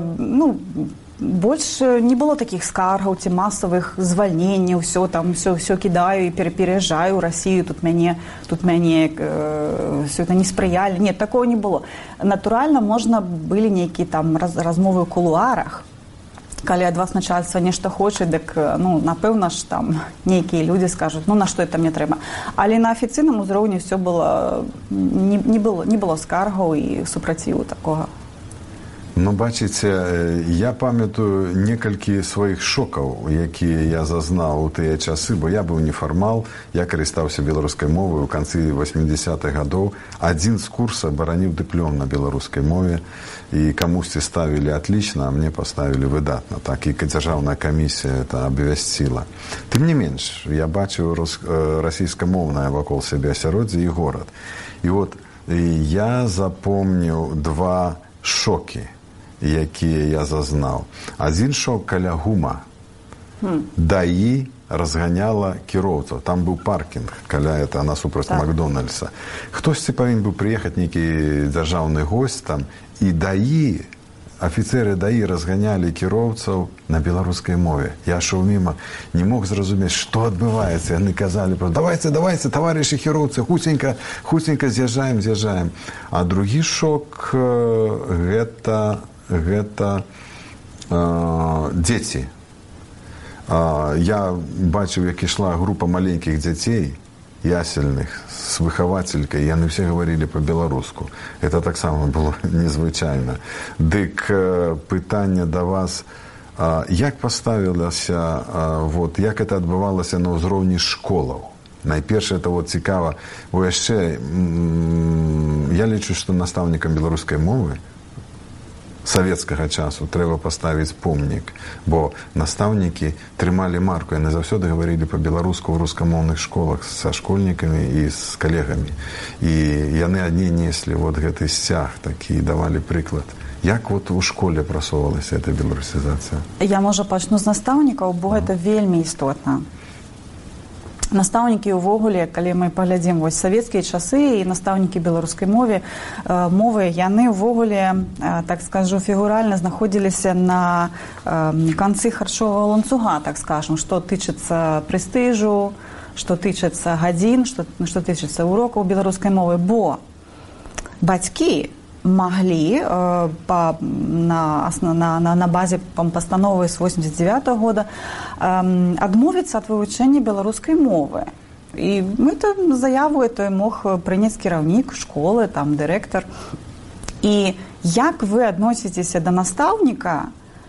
больш не было такіх скаргаў ці масавых звальненняў, все кідаю і пераязджаю ў Расію, тут мяне все это не спрыялі. Нет, такого не было. Натуральна, можна былі нейкія там размовы ў кулуарах, калі ад вас начальства нешта хоча, дык, напэўна ж там нейкія людзі скажуць, на што это мне трэба. Але на афіцыйным узроўні все было, не было скаргаў і супраціву такога. Бачыце, я памятаю некалькі сваіх шокаў, якія я зазнаў у тыя часы, бо я быў нефармал, я карыстаўся беларускай мовай у канцы 80-х гадоў. Адзін з курса бараніў дыплом на беларускай мове, і камусьці ставілі атлічна, а мне паставілі выдатна. Так і дзяржаўная камісія это абвясціла. Тым не менш, я бачыў расійскамоўнае вакол сябе асяроддзе і горад. І я запомніў два шокі, якія я зазнаў. Адзін шок каля ГУМа. ДАІ разганяла кіроўцаў. Там быў паркінг каля насупроць Макдональдса. Хтосьці павінен быў прыехаць нейкі дзяржаўны госць там, і ДАІ, афіцэры ДАІ разганялі кіроўцаў на беларускай мове. Я шоў міма, не мог зразумець, што адбываецца. Яны казалі, давайце, таварышы кіроўцы, хутенька з'язджаем. А другі шок гэта дзеці. Я бачыў, як ішла група маленькіх дзяцей, ясельных, з выхавацелькай, яны ўсе гаварылі па-беларуску. Это таксама было незвычайна. Дык пытанне да вас, як паставілася, як это адбывалася на ўзроўні школаў? Найперш, это цікава, бо яшчэ я лічу, што настаўнікам беларускай мовы савецкага часу трэба паставіць помнік, бо настаўнікі трымалі марку, яны заўсёды гаварылі па-беларуску ў рускамоўных школах са школьнікамі і з калегамі. І яны адні неслі гэты сцяг такі, давалі прыклад. Як у школе прасоўвалася эта беларусізацыя? Я, можа, пачну з настаўнікаў, бо гэта вельмі істотна. Настаўнікі ўвогуле, калі мы паглядзім савецкія часы і настаўнікі беларускай мовы, яны ўвогуле, так скажу, фігуральна знаходзіліся на канцы харчовага ланцуга, так скажем, што тычыцца прэстыжу, што тычыцца гадзін, што тычыцца урокаў беларускай мовы, бо бацькі маглі на базе пастановы з 89-го года адмовіцца ад вывучэння беларускай мовы. І заяву эту мог прыняць кіраўнік школы, дырэктар. І як вы адносіцеся да настаўніка,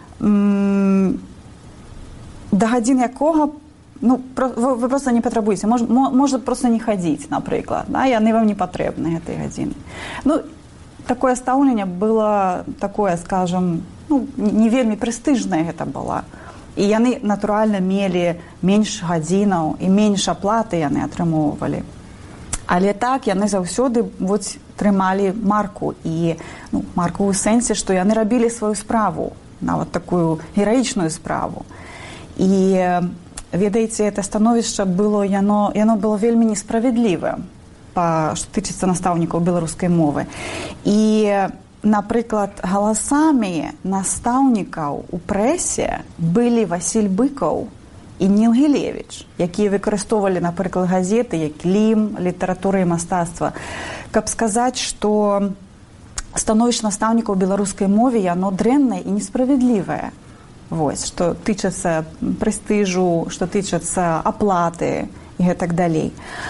да гадзін якога вы просто не патрабуеце, можа проста не хадзіць, напрыклад, яны вам не патрэбны гэтыя гадзіны. Такое стаўленне было такое, скажем, не вельмі прэстыжнае гэта было. І яны, натуральна, мелі менш гадзінаў і менш аплаты яны атрымоўвалі. Але так, яны заўсёды трымалі марку. І марку ў сэнсе, што яны рабілі сваю справу, нават такую гераічную справу. І, ведаеце, это становішча яно было вельмі несправядлівым, што тычыцца настаўнікаў беларускай мовы. І, напрыклад, галасамі настаўнікаў у прэсе былі Васіль Быкаў і Ніл Гілевіч, якія выкарыстоўвалі, напрыклад, газеты, як «Лім», «Літаратура і мастацтва», каб сказаць, што становішча настаўнікаў беларускай мове яно дрэннае і несправядлівае. Што тычыцца прэстыжу, што тычыцца аплаты і гэтак далей.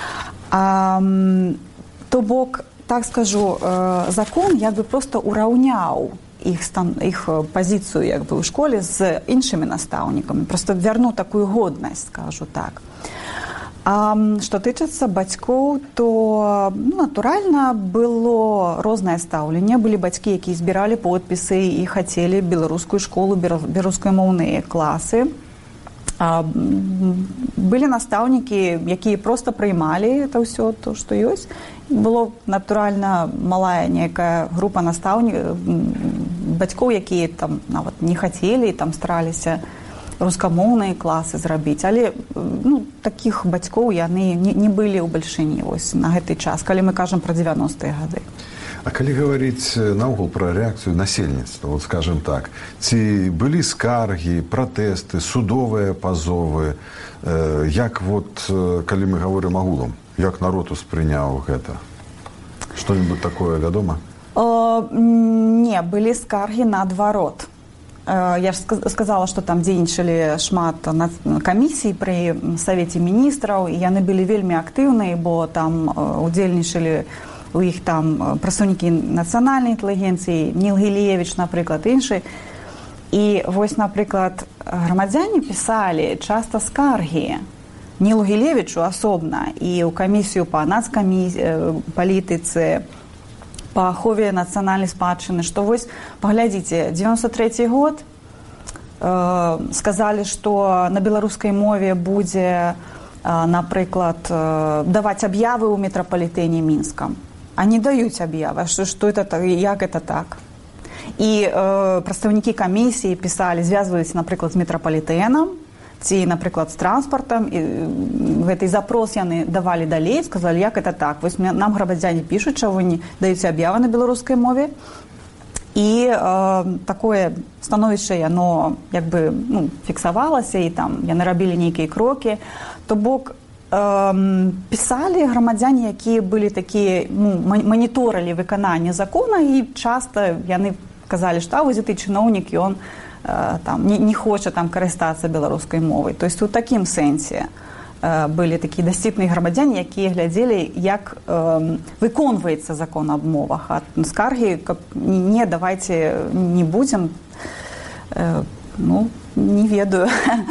То бок, так скажу, закон просто ураўняў іх пазіцыю ў школе з іншымі настаўнікамі, просто вярнуў такую годнасць, скажу так. А што тычыцца бацькоў, то натуральна было рознае стаўленне. Былі бацькі, якія збіралі подпісы і хацелі беларускую школу, беларускамоўныя класы. Былі настаўнікі, якія проста прыймалі это ўсё, то, што ёсць. Было, натуральна, малая нейкая група бацькоў, якія там нават не хацелі, там стараліся рускамоўныя класы зрабіць. Але такіх бацькоў яны не былі ў бальшыні на гэты час, калі мы кажам пра 90-е гады. А калі гаварыць наогул пра рэакцыю насельніцтва, вот скажем так, ці былі скаргі, пратэсты, судовыя пазовы, як вот, калі мы гаворым агулам, як народ успрыняў гэта? Што-нибудь такое вядома? Не, былі скаргі наадварот. Я ж сказала, што там дзейнічалі шмат камісій пры Савеце міністраў, і яны былі вельмі актыўныя, бо там удзельнічалі у іх там прадстаўнікі нацыянальнай інтэлігенцыі, Ніл Гілевіч, напрыклад, іншы. І вось, напрыклад, грамадзяне пісалі часта скаргі Нілу Гілевічу асобна і ў камісію па нацпалітыцы, па ахове нацыянальнай спадчыны, што вось, паглядзіце, 93-й год сказалі, што на беларускай мове будзе, напрыклад, даваць аб'явы ў метрапалітэне мінскам. А не даюць аб'явы. Што это, як это так? І прадстаўнікі камісіі пісалі, звязваюць, напрыклад, з метрапалітэнам, ці, напрыклад, з транспартам, і гэты запрос яны давалі далей, сказалі, як это так. Вось нам грамадзяне пішуць, чаго не даюць аб'явы на беларускай мове. І такое становішча, яно як бы фіксавалася, і там яны рабілі нейкія крокі. То бок пісалі грамадзяне, якія былі такія, маніторылі выкананне закона, і часта яны казалі, што вось гэты чыноўнік, ён там не хоча там карыстацца беларускай мовай. То есть у такім сэнсе былі такія дасціпныя грамадзяне, якія глядзелі, як выконваецца закон аб мовах. А скаргі, каб не, давайце не будзем, не ведаю,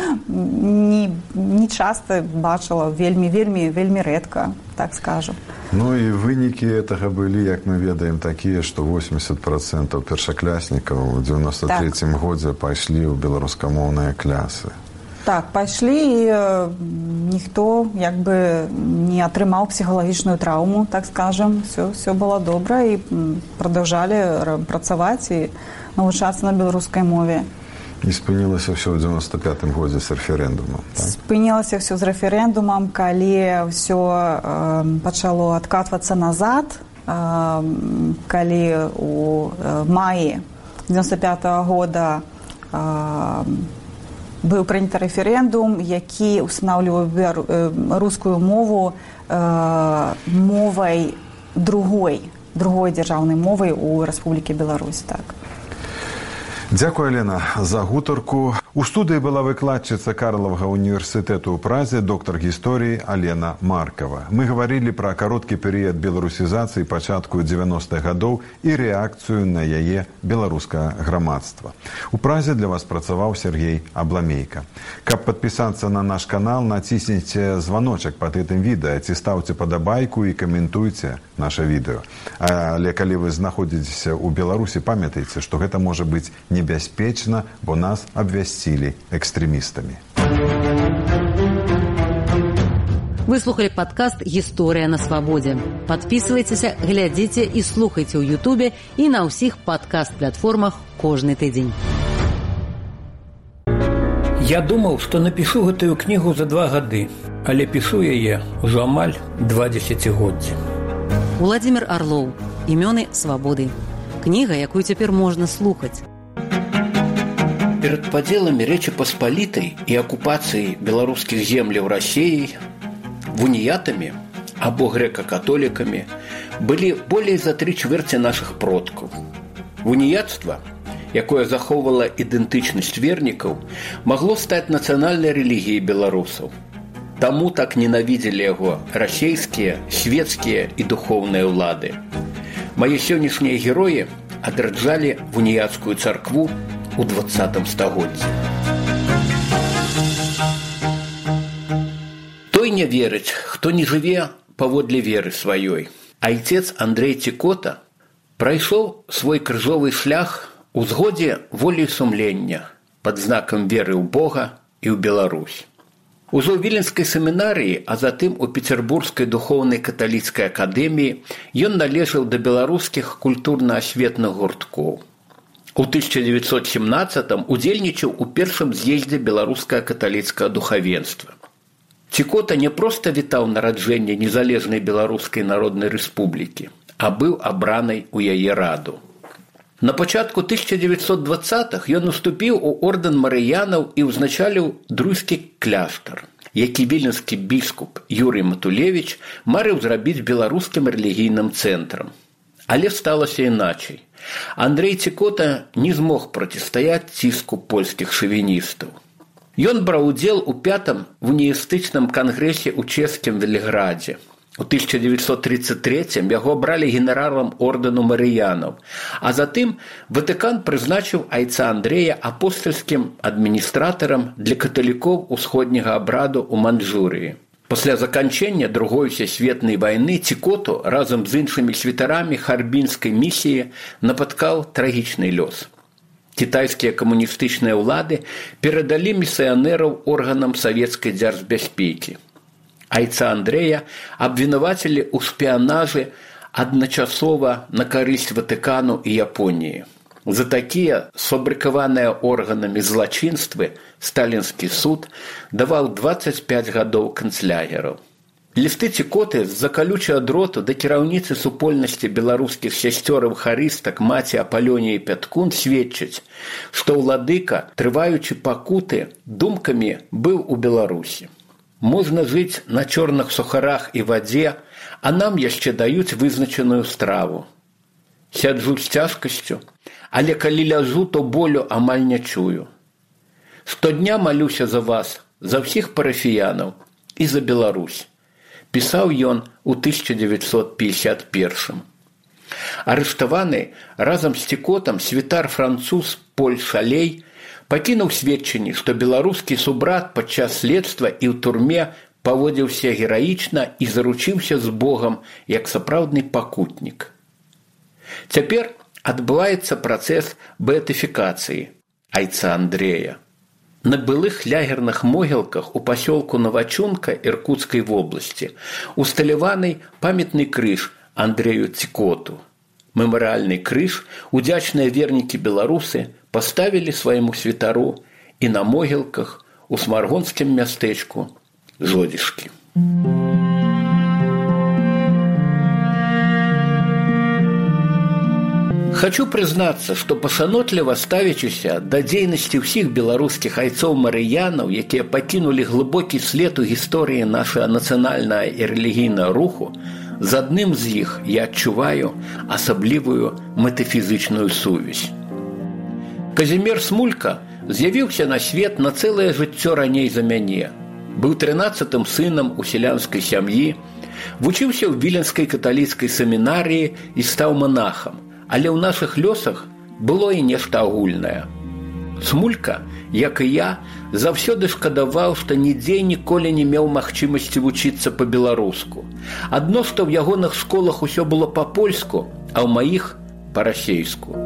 не часта бачыла, вельмі рэдка, так скажу. Ну і вынікі гэтага былі, як мы ведаем, такія, што 80% першакляснікаў у 93-м годзе пайшлі ў беларускамоўныя клясы. Так, пайшлі, і ніхто як бы не атрымаў псіхалагічную траўму, так скажам. Все было добра, і прадаўжалі працаваць і навучацца на беларускай мове. І спынілася ўсё ў 95-м годзе з рэферэндумам. Так? Спынілася ўсё з рэферэндумам, калі ўсё пачало адкатвацца назад, калі у маі 95-го года быў прыняты рэферэндум, які устанаўліваў рускую мову мовай другой дзяржаўнай мовай у Рэспублікі Беларусь. Так. Дзякуй, Алена, за гутарку. У студыі была выкладчыца Карлавага універсітэту ў Празе, доктар гісторыі Алена Маркава. Мы гаварылі пра кароткі перыяд беларусізацыі пачатку 90-х гадоў і рэакцыю на яе беларускае грамадства. У Празе для вас працаваў Сергей Абламейка. Каб падпісацца на наш канал, націсніце званочак пад гэтым відэа, ці стаўце падабайку і каментуйце наша відэо. Але калі вы знаходзіцеся ў Беларусі, памятайце, што гэта можа быць небяспечна, бо нас абвясцілі экстрэмістамі. Вы слухали падкаст «Гісторыя на свабодзе». Падпісвайцеся, глядзіце і слухайце ў Ютубе і на ўсіх падкаст-платформах кожны тыдзень. Я думаў, што напішу гэтую кнігу за 2 гады, але пішу яе ўжо амаль 2 дзесяцігоддзі. Уладзімір Арлоў. Імёны свабоды. Кніга, якую цяпер можна слухаць. Перед падзеламі Рэчы Паспалітай і акупацыяй беларускіх земляў Расіяй, вуніятамі або грэка-католікамі былі болей за 3/4 нашых продкаў. Вуніяцтва, якое захоўвала ідэнтычнасць вернікаў, магло стаць нацыянальнай рэлігіяй беларусаў. Таму так ненавідзелі яго расейскія, свецкія і духоўныя ўлады. Мае сённяшнія героі адраджалі вуніяцкую царкву у 20 стагоддзі. Той не верыць, хто не жыве паводле веры сваёй. Айцец Андрэй Цікота прайшоў свой крыжовы шлях у згодзе волі і сумлення пад знакам веры ў Бога і ў Беларусь. Ужо ў Віленскай семінарыі, а затым у Петербургскай духоўнай каталіцкай акадэміі ён належаў да беларускіх культурна-асветных гурткоў. У 1917-м удзельнічаў у першым з'ездзе беларускае каталіцкае духавенства. Цікота не проста вітаў нараджэнне незалежнай Беларускай народнай рэспублікі, а быў абранай у яе раду. На пачатку 1920-х ён уступіў у ордэн марыянаў і ўзначаліў друйскі кляштар, які віленскі біскуп Юрый Матулевіч марыў зрабіць беларускім рэлігійным цэнтрам. Але сталася іначай. Андрэй Цікота не змог процістаяць ціску польскіх шавіністаў. Ён браў удзел у 5-м уніістычным кангрэсе ў чэшскім Веліградзе. У 1933-м яго абралі генералам ордэну марыянаў, а затым Ватыкан прызначыў айца Андрэя апостальскім адміністратарам для каталікоў усходняга абраду ў Манчжурыі. Пасля заканчэння Другой сусветнай вайны Цікоту разам з іншымі святарамі харбінскай місіі напаткаў трагічны лёс. Кітайскія камуністычныя ўлады перадалі місіянераў органам савецкай дзяржбяспекі. Айца Андрэя абвінавацілі ў шпіянажы адначасова на карысць Ватыкану і Японіі. За такія сфабрыкаваныя органамі злачынствы сталінскі суд даваў 25 гадоў канцлягераў. Лісты Цікоты з-за калючага дроту да кіраўніцы супольнасці беларускіх сясцёр харыстак маці Апалёніі Пяткун сведчаць, што ўладыка, трываючы пакуты, думкамі быў у Беларусі. Можна жыць на чорных сухарах і вадзе, а нам яшчэ даюць вызначаную страву. Сяджу з цяжкасцю, але калі ляжу, то болю амаль не чую. Штодня малюся за вас, за ўсіх парафіянаў і за Беларусь, пісаў ён у 1951. Арыштаваны разам з Цікотам святар француз Поль Шалей пакінуў сведчанні, што беларускі субрат падчас следства і ў турме паводзіўся гераічна і заручыўся з Богам як сапраўдны пакутнік. Цяпер адбываецца працэс беатыфікацыі айца Андрэя. На былых лягерных могілках у пасёлку Новачунка Іркуцкай вобласці усталяваны памятны крыж Андрэю Цікоту. Мемарыяльны крыж удзячныя вернікі беларусы паставілі свайму святару і на могілках у смаргонскім мястэчку Жодзішкі. Хочу прызнацца, што пашанотліва ставячыся да дзейнасці ўсіх беларускіх айцоў-марыянаў, якія пакінулі глыбокі след у гісторыі нашага нацыянальнага і рэлігійнага руху, з адным з іх я адчуваю асаблівую метафізычную сувязь. Казімір Смулька з'явіўся на свет на цэлае жыццё раней за мяне. Быў 13-м сынам у сялянскай сям'і, вучыўся ў Віленскай каталіцкай семінарыі і стаў манахам. Але ў нашых лёсах было і нешта агульнае. Смулька, як і я, заўсёды шкадаваў, што нідзе ніколі не меў магчымасці вучыцца па-беларуску. Адно, што ў ягоных школах усё было па-польску, а ў маіх па-расейску.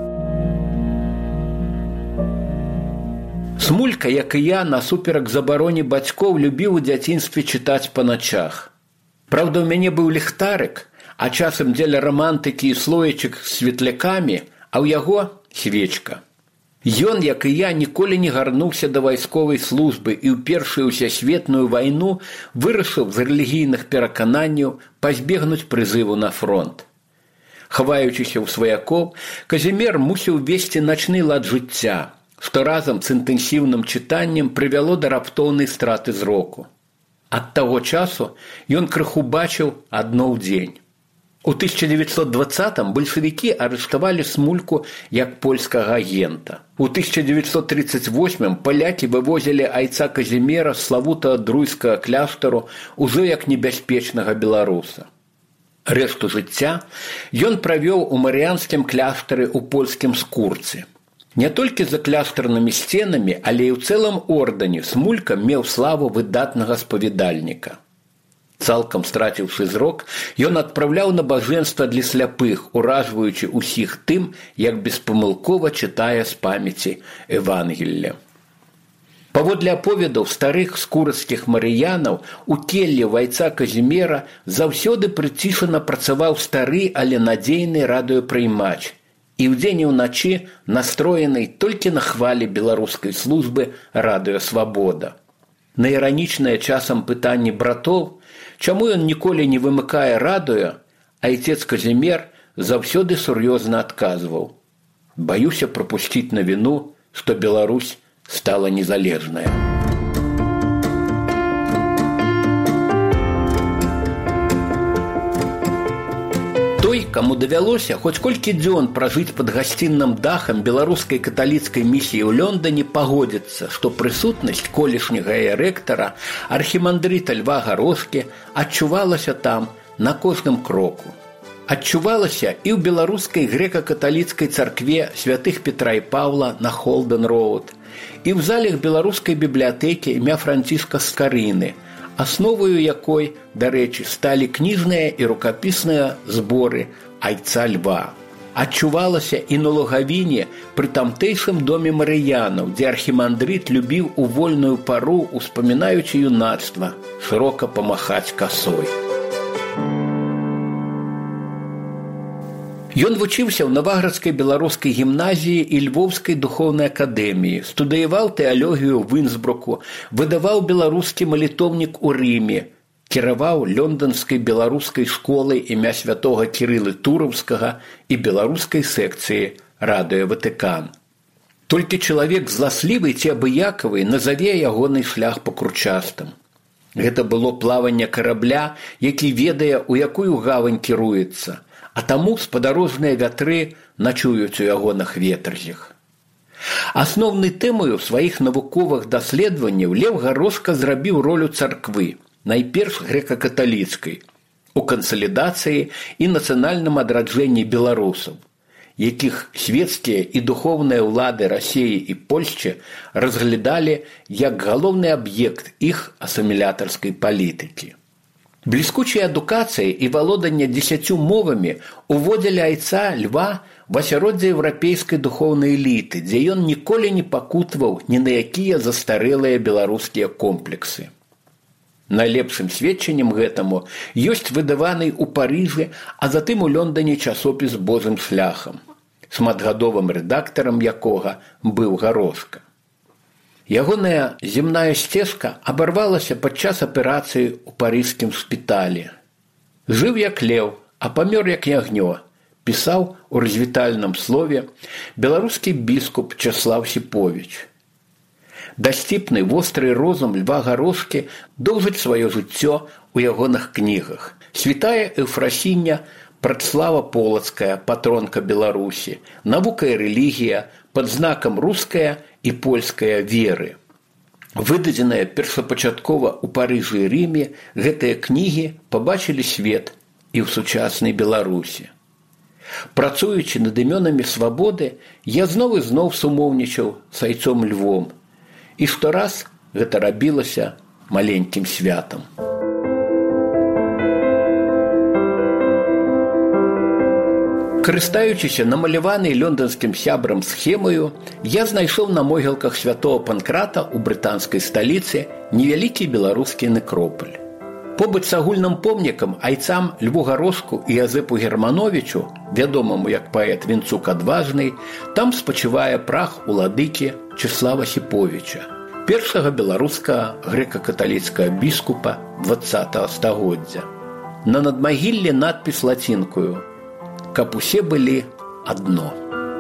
Смулька, як і я, насуперак забароне бацькоў, любіў у дзяцінстве чытаць па начах. Праўда, у мяне быў ліхтарык, а часам дзеля рамантыкі і слоечак з светлякамі, а ў яго свечка. Ён, як і я, ніколі не гарнуўся да вайсковай службы і ў першую ўсясветную вайну вырашыў з рэлігійных перакананняў пазбегнуць прызыву на фронт. Хаваючыся ў сваякоў, Казімір мусіў весці начны лад жыцця, што разам з інтэнсіўным чытаннем прывяло да раптоўнай страты зроку. Ад таго часу ён крыху бачыў адно ў дзень. У 1920-м бальшавікі арыштавалі Смульку як польскага агента. У 1938-м палякі вывозілі айца Казіміра з славутага друйскага кляштару ужо як небяспечнага беларуса. Рэшту жыцця ён правёў у марыянскім кляштары ў польскім Скурцы. Не толькі за кляштарнымі сценамі, але і ў цэлым ордэне Смулька меў славу выдатнага спавядальніка. Цалкам страціўшы зрок, ён адпраўляў набажэнства для сляпых, уражваючы ўсіх тым, як беспамылкова чытае з памяці Евангелля. Паводле аповедаў старых скурацкіх марыянаў, у келлі вайца Казімера заўсёды прыцішана працаваў стары, але надзейны радыёпрыймач. І ўдзень і ўначы настроены толькі на хвалі беларускай службы «Радыё Свабода». На іранічнае часам пытанне братоў, чаму ён ніколі не вымыкае радыё, айцец Казімер заўсёды сур'ёзна адказваў: «Баюся прапусціць навіну, што Беларусь стала незалежная». Той, каму давялося хоць колькі дзён пражыць пад гасцінным дахам беларускай каталіцкай місіі ў Лондоне, пагодзіцца, што прысутнасць колішняга рэктара архімандрыта Льва Гарошкі адчувалася там на кожным кроку. Адчувалася і ў беларускай грэка-каталіцкай царкве святых Петра і Паўла на Холден-роуд, і ў залях беларускай бібліятэкі імя Франціска Скарыны, асноваю якой, дарэчы, сталі кніжныя і рукапісныя зборы айца Льва. Адчувалася і на Лугавіне пры тамтэйшым доме марыянаў, дзе архімандрыт любіў у вольную пару, успамінаючы юнацтва, шырока памахаць касой. Ён вучыўся ў Наваградскай беларускай гімназіі і Львоўскай духоўнай акадэміі, студыяваў тэалогію ў Інсбруку, выдаваў беларускі малітоўнік у Рыме, кіраваў лёнданскай беларускай школай імя святога Кірылы Тураўскага і беларускай секцыі «Радыё Ватыкан». Толькі чалавек зласлівы ці абыякавы назаве ягоны шлях пакручастым. Гэта было плаванне карабля, які ведае, у якую гавань кіруецца, а таму спадарожныя вятры начуюць у ягоных ветразях. Асноўнай тэмаю сваіх навуковых даследаванняў Леў Гарошка зрабіў ролю царквы, найперш грэка-каталіцкай, у кансалідацыі і нацыянальным адраджэнні беларусаў, якіх свецкія і духоўныя ўлады Расіі і Польшчы разглядалі як галоўны аб'ект іх асімілятарскай палітыкі. Бліскучая адукацыя і валоданне 10 мовамі уводзілі айца Льва в асяроддзе еўрапейскай духоўнай эліты, дзе ён ніколі не пакутваў ні на якія застарэлыя беларускія комплексы. Найлепшым сведчаннем гэтаму ёсць выдаваны ў Парыжы, а затым у Лондоне часопіс «Божым шляхам», шматгадовым рэдактарам якога быў Гарошка. Ягоная земная сцежка абарвалася падчас аперацыі ў парыжскім шпіталі. Жыў як леў, а памёр як ягнё, пісаў у развітальным слове беларускі біскуп Часлаў Сіповіч. Дасціпны востры розум Льва Гарошкі доўжыць сваё жыццё ў ягоных кнігах. Святая Эўфрасіння, Працлава Полацкая, патронка Беларусі, навука і рэлігія, пад знакам руская і польская веры. Выдадзеныя першапачаткова ў Парыжы і Рыме, гэтыя кнігі пабачылі свет і ў сучаснай Беларусі. Працуючы над імёнамі свабоды, я зноў і зноў сумоўнічаў з айцом Львом. І штораз гэта рабілася маленькім святам. Карыстаючыся намаляванай лёнданскім сябрам схемаю, я знайшоў на могілках святого Панкрата ў брытанскай сталіцы невялікі беларускі некропаль. Побач з агульным помнікам айцам Льву Гарошку і Язэпу Германовичу, вядомаму як паэт Вінцук Адважны, там спачывае прах уладыкі Часлава Сіповіча, першага беларускага грэка-каталіцкага біскупа 20 стагоддзя. На надмагіллі надпіс лацінкаю: «Каб усе былі адно».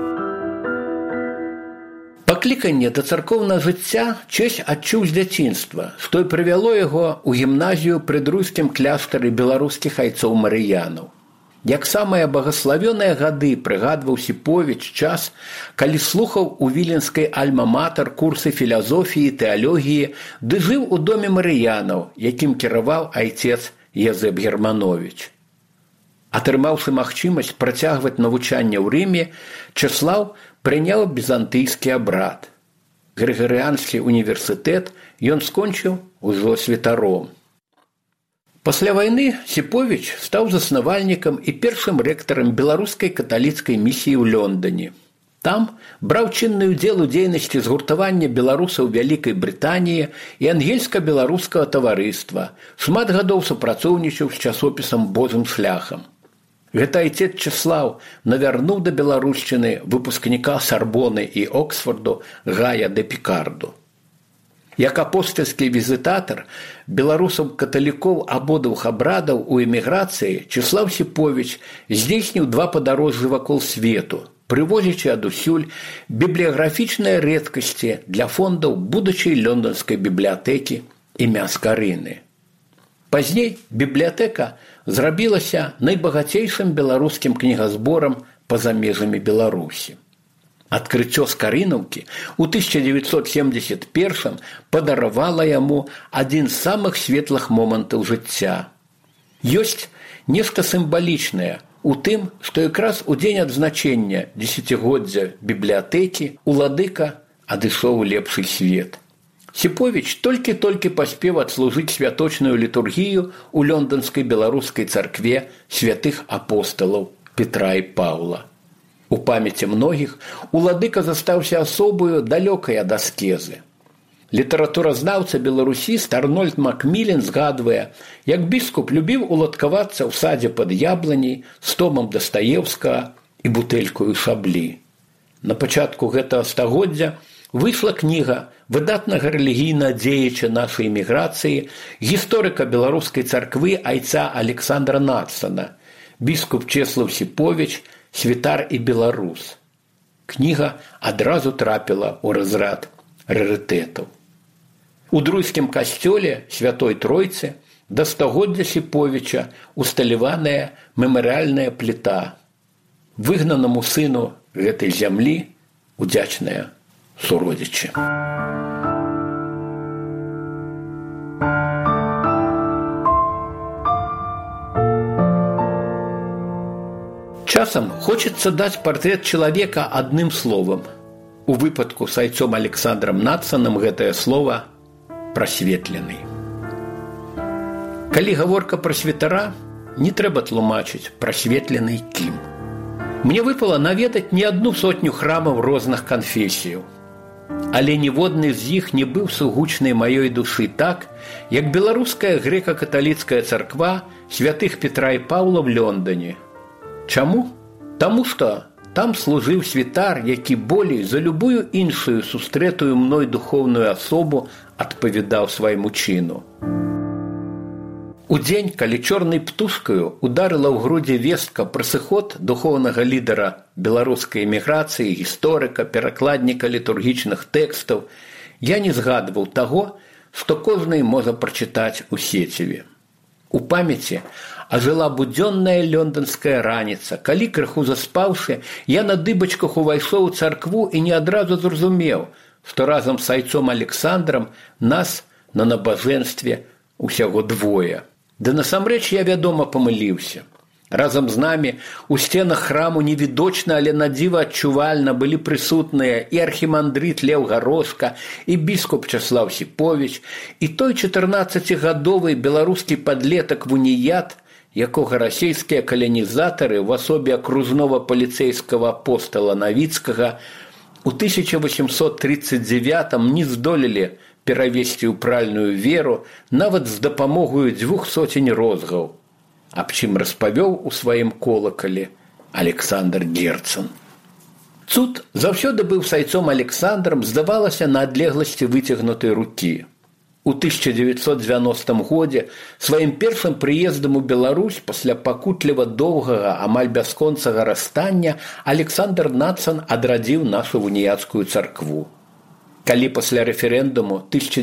Пакліканне да царкоўнага жыцця Чэсь адчуў з дзяцінства, што і прывяло яго ў гімназію пры друзкім кляштары беларускіх айцоў марыянаў. Як самыя багаславёныя гады прыгадваў Сіповіч час, калі слухаў у віленскай альма-матэр курсы філазофіі, тэалогіі, ды жыў у доме марыянаў, якім кіраваў айцец Язэп Германович. Атрымаўшы магчымасць працягваць навучанне ў Рыме, Часлаў прыняў візантыйскі абрад. Грыгарыанскі універсітэт ён скончыў ужо святаром. Пасля вайны Сіповіч стаў заснавальнікам і першым рэктарам беларускай каталіцкай місіі ў Лондоне. Там браў чынны ўдзел у дзейнасці згуртавання беларусаў Вялікай Брытаніі і ангельска-беларускага таварыства, шмат гадоў супрацоўнічаў з часопісам «Божым шляхам». Гэта айцец Чэслаў навярнуў да беларушчыны выпускніка Сарбоны і Оксфорду Гая де Пікарду. Як апостальскі візітатар беларусаў-каталікоў абодвух абрадаў у эміграцыі Чэслаў Сіповіч здзейсніў 2 падарожжы вакол свету, прывозячы адусюль бібліяграфічныя рэдкасці для фондаў будучай лонданскай бібліятэкі імя Скарыны. Пазней бібліятэка зрабілася найбагацейшым беларускім кнігазборам па-за межамі Беларусі. Адкрыццё Скарынаўкі ў 1971 падаравала яму адзін з самых светлых момантаў жыцця. Ёсць нешта сімвалічнае у тым, што якраз у дзень адзначэння дзесяцігоддзя бібліятэкі уладыка адышоў у лепшы свет. Сіповіч толькі-толькі паспеў адслужыць святочную літургію ў лонданскай беларускай царкве святых апосталаў Петра і Паўла. У памяці многіх уладыка застаўся асобою далёкай ад аскезы. Літаратуразнаўца беларусіст Арнольд Макмілен згадвае, як біскуп любіў уладкавацца ў садзе пад ябланяй з томам Дастаеўскага і бутэлькаю шаблі. На пачатку гэтага стагоддзя выйшла кніга выдатнага рэлігійнага дзеяча нашай эміграцыі, гісторыка беларускай царквы айца Александра Надсона, біскуп Чэслаў Сіповіч, святар і беларус. Кніга адразу трапіла ў разрад рарытэтаў. У друйскім касцёле Святой Тройцы да стагоддзя Сіповіча усталяваная мемарыяльная пліта. Выгнанаму сыну гэтай зямлі удзячныя суродзічы. Часам хочется даць партрэт чалавека адным словам. У выпадку з айцом Александром Надсоном гэтае слова прасветлены. Калі гаворка пра святара, не трэба тлумачыць прасветлены кім. Мне выпала наведаць не 100 храмаў розных канфесіяў. Але ніводны з іх не быў сугучнай маёй душы так, як беларуская грэка-каталіцкая царква святых Петра і Паўла в Лондоне. Чаму? Таму што там служыў святар, які болей за любую іншую сустрэтую мной духоўную асобу адпавядаў свайму чыну. У дзень, калі чорнай птушкаю ударыла ў грудзі вестка пра сыход духоўнага лідара беларускай эміграцыі, гісторыка, перакладніка літургічных тэкстаў, я не згадваў таго, што кожны можа прачытаць у сеціве. У памяці ажыла будзённая лёнданская раніца, калі, крыху заспаўшы, я на дыбачках увайшоў у царкву і не адразу зразумеў, што разам з айцом Александрам нас на набажэнстве усяго 2. Ды насамрэч я, вядома, памыліўся. Разам з намі у сценах храму невідочна, але надзіва адчувальна былі прысутныя і архімандрыт Леў Гарошка, і біскуп Чэслаў Сіповіч, і той 14-гадовы беларускі падлетак Вуніят, якога расійскія каланізатары в асобе акружнога паліцэйскага апостала Навіцкага у 1839 не здолелі перавесці ў пральную веру нават з дапамогою 200 розгаў, аб чым распавёў у сваім колакалі Александр Герцен. Цуд заўсёды быў з айцом Александром, здавалася, на адлегласці выцягнутай рукі. У 1990 годзе сваім першым прыездам у Беларусь пасля пакутліва доўгага, амаль бясконцага расстання Александр Надсон адрадзіў нашу вуніяцкую царкву. Калі пасля рэферэндуму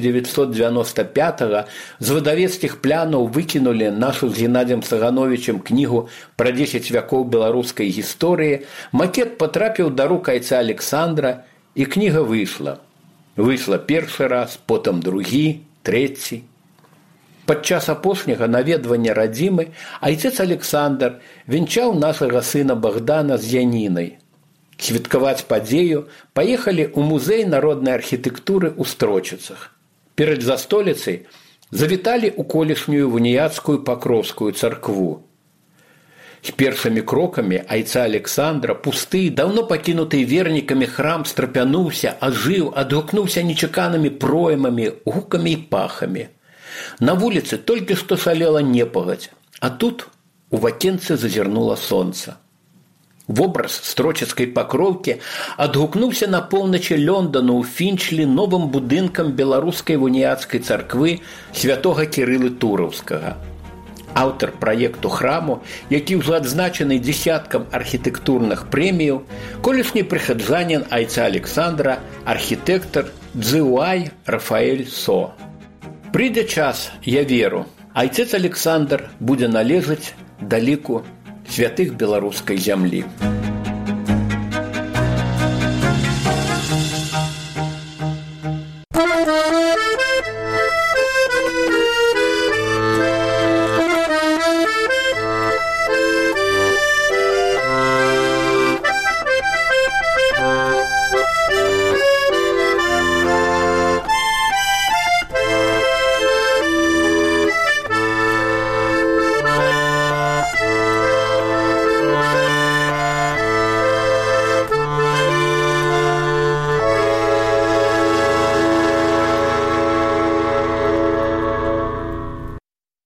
1995 з выдавецкіх плянаў выкінулі нашу з Геннадзем Сагановичем кнігу пра 10 вякоў беларускай гісторыі, макет патрапіў да рук айца Александра, і кніга выйшла. Выйшла першы раз, потым другі, трэці. Падчас апошняга наведвання радзімы айцец Александр венчаў нашага сына Богдана з Янінай. Святкаваць падзею паехалі ў музей народнай архітэктуры ў Строчыцах. Перад застоліцай завіталі ў колішнюю вуніяцкую Пакроўскую царкву. С першымі крокамі айца Александра пусты, даўно пакінуты вернікамі храм страпянуўся, ажыў, адгукнуўся нечаканымі проймамі, гукамі і пахамі. На вуліцы толькі што шалела непагадзь, а тут у вакенцы зазірнула сонца. Вобраз строчацкай пакроўкі адгукнуўся на поўначы Лёндану ў Фінчлі новым будынкам беларускай уніяцкай царквы святога Кірылы Тураўскага. Аўтар праекту храму, які ўжо адзначаны дзесяткам архітэктурных прэміяў, колішні прыхаджанін айца Александра, архітэктар Дзюай Рафаэль Со. Прыйдзе час, я веру, айцец Александр будзе належаць да ліку святых беларускай зямлі.